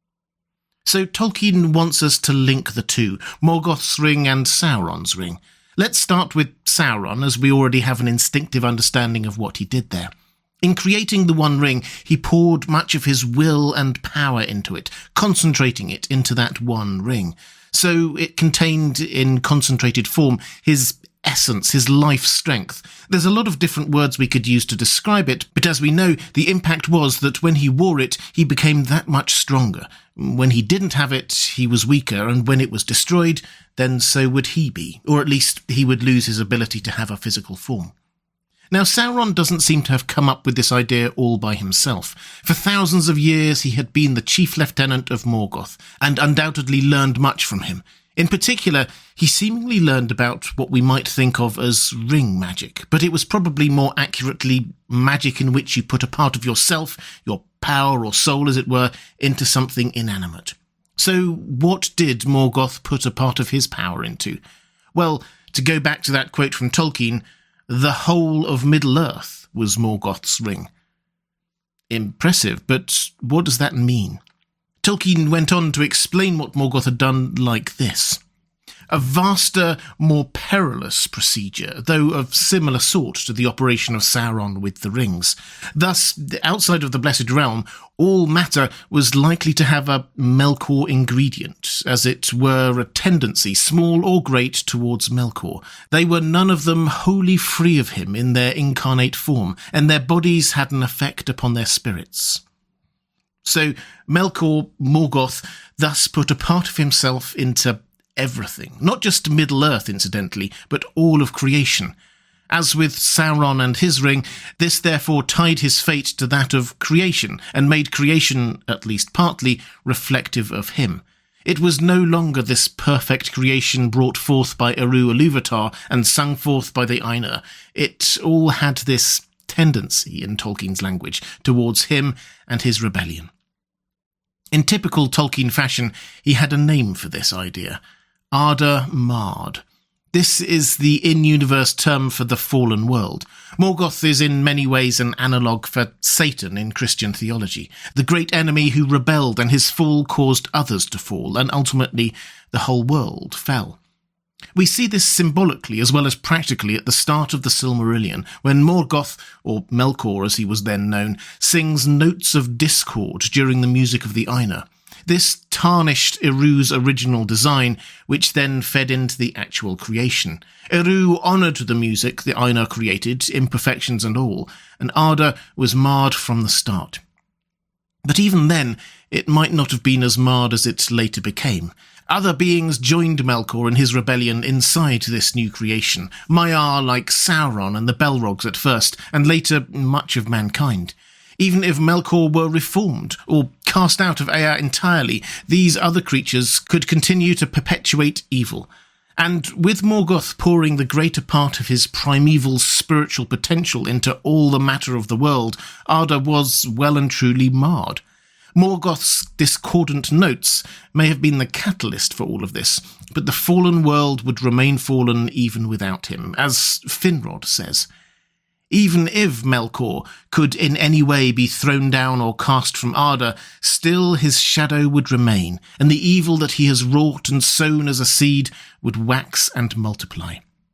So Tolkien wants us to link the two, Morgoth's ring and Sauron's ring. Let's start with Sauron, as we already have an instinctive understanding of what he did there. In creating the One Ring, he poured much of his will and power into it, concentrating it into that one ring. So it contained in concentrated form his essence, his life strength. There's a lot of different words we could use to describe it, but as we know, the impact was that when he wore it, he became that much stronger. When he didn't have it, he was weaker, and when it was destroyed, then so would he be, or at least he would lose his ability to have a physical form. Now, Sauron doesn't seem to have come up with this idea all by himself. For thousands of years, he had been the chief lieutenant of Morgoth, and undoubtedly learned much from him. In particular, he seemingly learned about what we might think of as ring magic, but it was probably more accurately magic in which you put a part of yourself, your power or soul as it were, into something inanimate. So what did Morgoth put a part of his power into? Well, to go back to that quote from Tolkien, the whole of Middle-earth was Morgoth's ring. Impressive, but what does that mean? Tolkien went on to explain what Morgoth had done like this. A vaster, more perilous procedure, though of similar sort to the operation of Sauron with the rings. Thus, outside of the Blessed Realm, all matter was likely to have a Melkor ingredient, as it were a tendency, small or great, towards Melkor. They were none of them wholly free of him in their incarnate form, and their bodies had an effect upon their spirits. So Melkor, Morgoth, thus put a part of himself into everything, not just Middle-earth, incidentally, but all of creation. As with Sauron and his ring, this therefore tied his fate to that of creation, and made creation, at least partly, reflective of him. It was no longer this perfect creation brought forth by Eru Ilúvatar and sung forth by the Ainur. It all had this tendency, in Tolkien's language, towards him and his rebellion. In typical Tolkien fashion, he had a name for this idea. Arda Mard. This is the in-universe term for the fallen world. Morgoth is in many ways an analogue for Satan in Christian theology, the great enemy who rebelled and his fall caused others to fall, and ultimately the whole world fell. We see this symbolically as well as practically at the start of the Silmarillion, when Morgoth, or Melkor as he was then known, sings notes of discord during the music of the Ainur. This tarnished Eru's original design, which then fed into the actual creation. Eru honoured the music the Ainur created, imperfections and all, and Arda was marred from the start. But even then, it might not have been as marred as it later became. Other beings joined Melkor in his rebellion inside this new creation, Maiar like Sauron and the Belrogs at first, and later much of mankind. Even if Melkor were reformed, or cast out of Ea entirely, these other creatures could continue to perpetuate evil. And with Morgoth pouring the greater part of his primeval spiritual potential into all the matter of the world, Arda was well and truly marred. Morgoth's discordant notes may have been the catalyst for all of this, but the fallen world would remain fallen even without him, as Finrod says. Even if Melkor could in any way be thrown down or cast from Arda, still his shadow would remain, and the evil that he has wrought and sown as a seed would wax and multiply.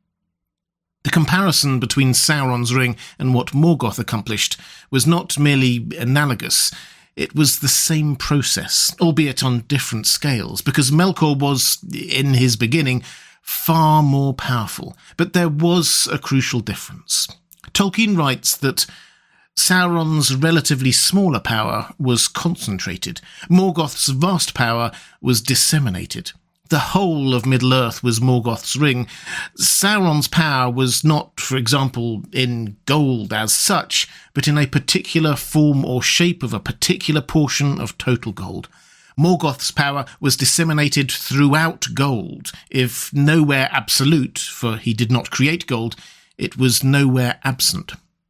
The comparison between Sauron's ring and what Morgoth accomplished was not merely analogous, it was the same process, albeit on different scales, because Melkor was, in his beginning, far more powerful, but there was a crucial difference. Tolkien writes that Sauron's relatively smaller power was concentrated. Morgoth's vast power was disseminated. The whole of Middle-earth was Morgoth's ring. Sauron's power was not, for example, in gold as such, but in a particular form or shape of a particular portion of total gold. Morgoth's power was disseminated throughout gold, if nowhere absolute, for he did not create gold. It was nowhere absent.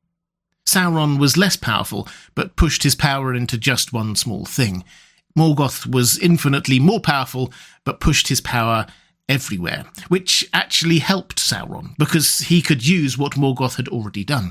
Sauron was less powerful, but pushed his power into just one small thing. Morgoth was infinitely more powerful, but pushed his power everywhere, which actually helped Sauron, because he could use what Morgoth had already done.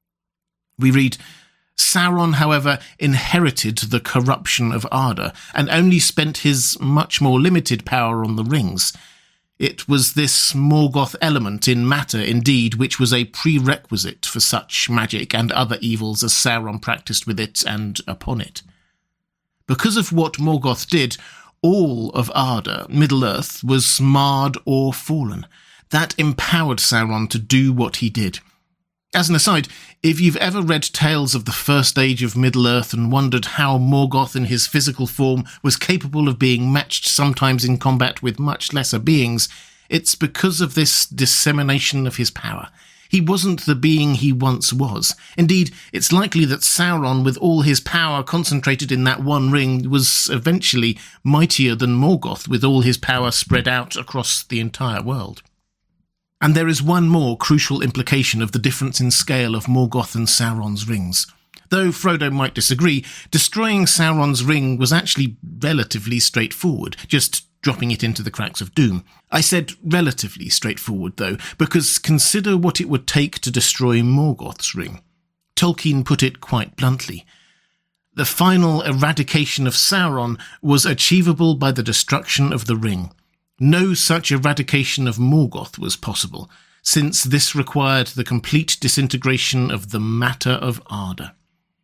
We read, Sauron, however, inherited the corruption of Arda, and only spent his much more limited power on the rings. It was this Morgoth element in matter, indeed, which was a prerequisite for such magic and other evils as Sauron practiced with it and upon it. Because of what Morgoth did, all of Arda, Middle-earth, was marred or fallen. That empowered Sauron to do what he did. As an aside, if you've ever read tales of the First Age of Middle-earth and wondered how Morgoth in his physical form was capable of being matched sometimes in combat with much lesser beings, it's because of this dissemination of his power. He wasn't the being he once was. Indeed, it's likely that Sauron, with all his power concentrated in that one ring, was eventually mightier than Morgoth, with all his power spread out across the entire world. And there is one more crucial implication of the difference in scale of Morgoth and Sauron's rings. Though Frodo might disagree, destroying Sauron's ring was actually relatively straightforward, just dropping it into the cracks of doom. I said relatively straightforward, though, because consider what it would take to destroy Morgoth's ring. Tolkien put it quite bluntly. The final eradication of Sauron was achievable by the destruction of the ring. No such eradication of Morgoth was possible, since this required the complete disintegration of the matter of Arda.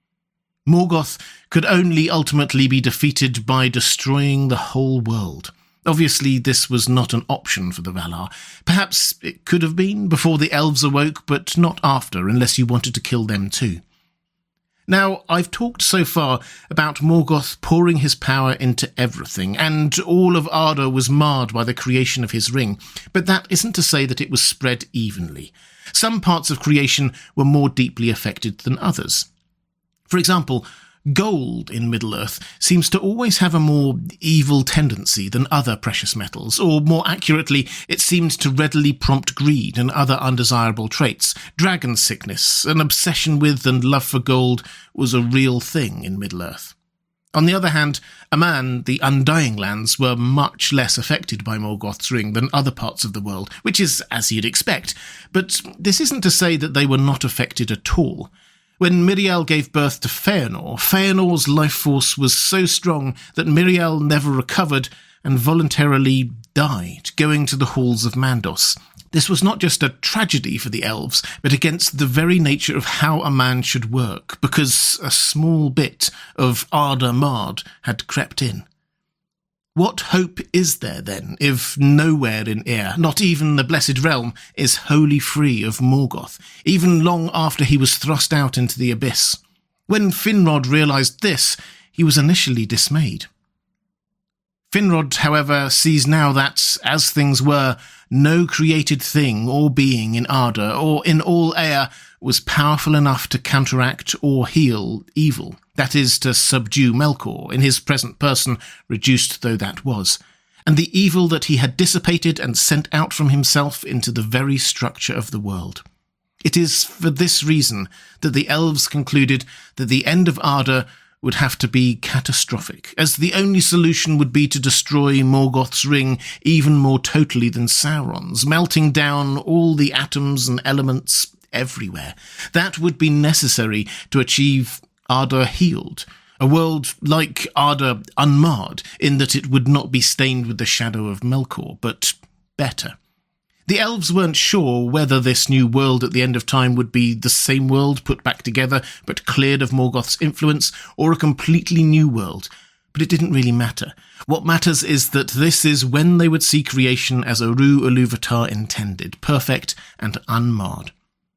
Morgoth could only ultimately be defeated by destroying the whole world. Obviously, this was not an option for the Valar. Perhaps it could have been before the elves awoke, but not after, unless you wanted to kill them too. Now, I've talked so far about Morgoth pouring his power into everything, and all of Arda was marred by the creation of his ring, but that isn't to say that it was spread evenly. Some parts of creation were more deeply affected than others. For example, gold in Middle-earth seems to always have a more evil tendency than other precious metals, or more accurately, it seems to readily prompt greed and other undesirable traits. Dragon sickness, an obsession with and love for gold, was a real thing in Middle-earth. On the other hand, Aman, the Undying Lands, were much less affected by Morgoth's ring than other parts of the world, which is as you'd expect, but this isn't to say that they were not affected at all. When Miriel gave birth to Feanor, Feanor's life force was so strong that Miriel never recovered and voluntarily died, going to the halls of Mandos. This was not just a tragedy for the elves, but against the very nature of how a man should work, because a small bit of Arda Mard had crept in. What hope is there, then, if nowhere in Eir, not even the Blessed Realm, is wholly free of Morgoth, even long after he was thrust out into the abyss? When Finrod realised this, he was initially dismayed. Finrod, however, sees now that, as things were, no created thing or being in Arda or in all Eir was powerful enough to counteract or heal evil. That is, to subdue Melkor, in his present person, reduced though that was, and the evil that he had dissipated and sent out from himself into the very structure of the world. It is for this reason that the elves concluded that the end of Arda would have to be catastrophic, as the only solution would be to destroy Morgoth's ring even more totally than Sauron's, melting down all the atoms and elements, everywhere. That would be necessary to achieve Arda healed, a world like Arda unmarred, in that it would not be stained with the shadow of Melkor, but better. The elves weren't sure whether this new world at the end of time would be the same world put back together but cleared of Morgoth's influence, or a completely new world. But it didn't really matter. What matters is that this is when they would see creation as Eru Ilúvatar intended, perfect and unmarred.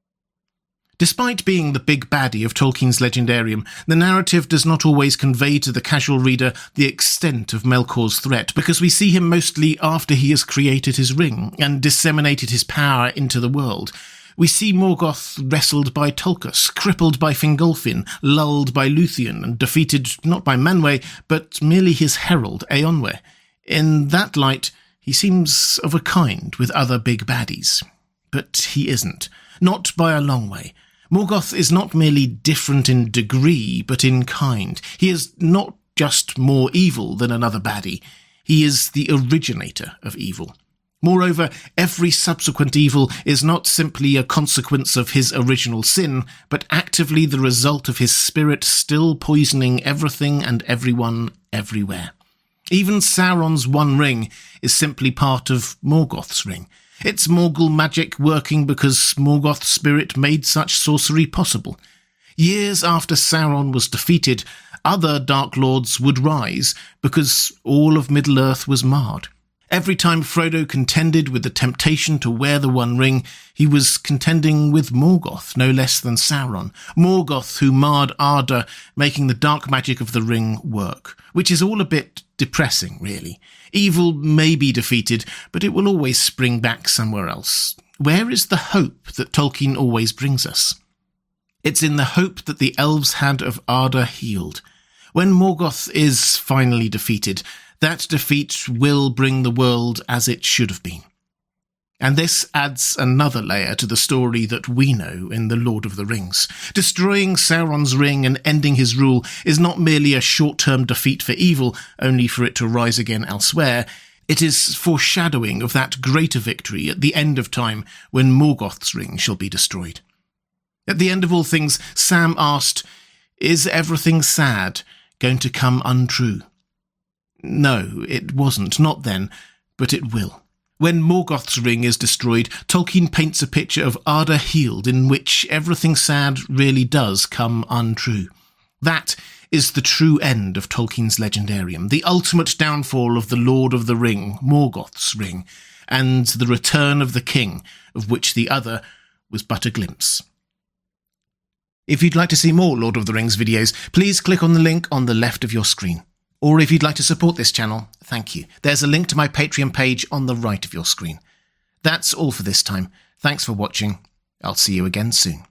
Despite being the big baddie of Tolkien's Legendarium, the narrative does not always convey to the casual reader the extent of Melkor's threat, because we see him mostly after he has created his ring and disseminated his power into the world. We see Morgoth wrestled by Tulkas, crippled by Fingolfin, lulled by Luthien, and defeated not by Manwë, but merely his herald, Eonwë. In that light, he seems of a kind with other big baddies. But he isn't. Not by a long way. Morgoth is not merely different in degree, but in kind. He is not just more evil than another baddie. He is the originator of evil. Moreover, every subsequent evil is not simply a consequence of his original sin, but actively the result of his spirit still poisoning everything and everyone everywhere. Even Sauron's One Ring is simply part of Morgoth's ring. It's Morgul magic working because Morgoth's spirit made such sorcery possible. Years after Sauron was defeated, other Dark Lords would rise because all of Middle-earth was marred. Every time Frodo contended with the temptation to wear the One Ring, he was contending with Morgoth, no less than Sauron. Morgoth, who marred Arda, making the dark magic of the ring work. Which is all a bit depressing, really. Evil may be defeated, but it will always spring back somewhere else. Where is the hope that Tolkien always brings us? It's in the hope that the elves had of Arda healed. When Morgoth is finally defeated, that defeat will bring the world as it should have been. And this adds another layer to the story that we know in The Lord of the Rings. Destroying Sauron's ring and ending his rule is not merely a short-term defeat for evil, only for it to rise again elsewhere. It is foreshadowing of that greater victory at the end of time when Morgoth's ring shall be destroyed. At the end of all things, Sam asked, "Is everything sad going to come untrue?" No, it wasn't, not then, but it will. When Morgoth's ring is destroyed, Tolkien paints a picture of Arda healed in which everything sad really does come untrue. That is the true end of Tolkien's Legendarium, the ultimate downfall of the Lord of the Ring, Morgoth's ring, and the return of the king, of which the other was but a glimpse. If you'd like to see more Lord of the Rings videos, please click on the link on the left of your screen. Or if you'd like to support this channel, thank you. There's a link to my Patreon page on the right of your screen. That's all for this time. Thanks for watching. I'll see you again soon.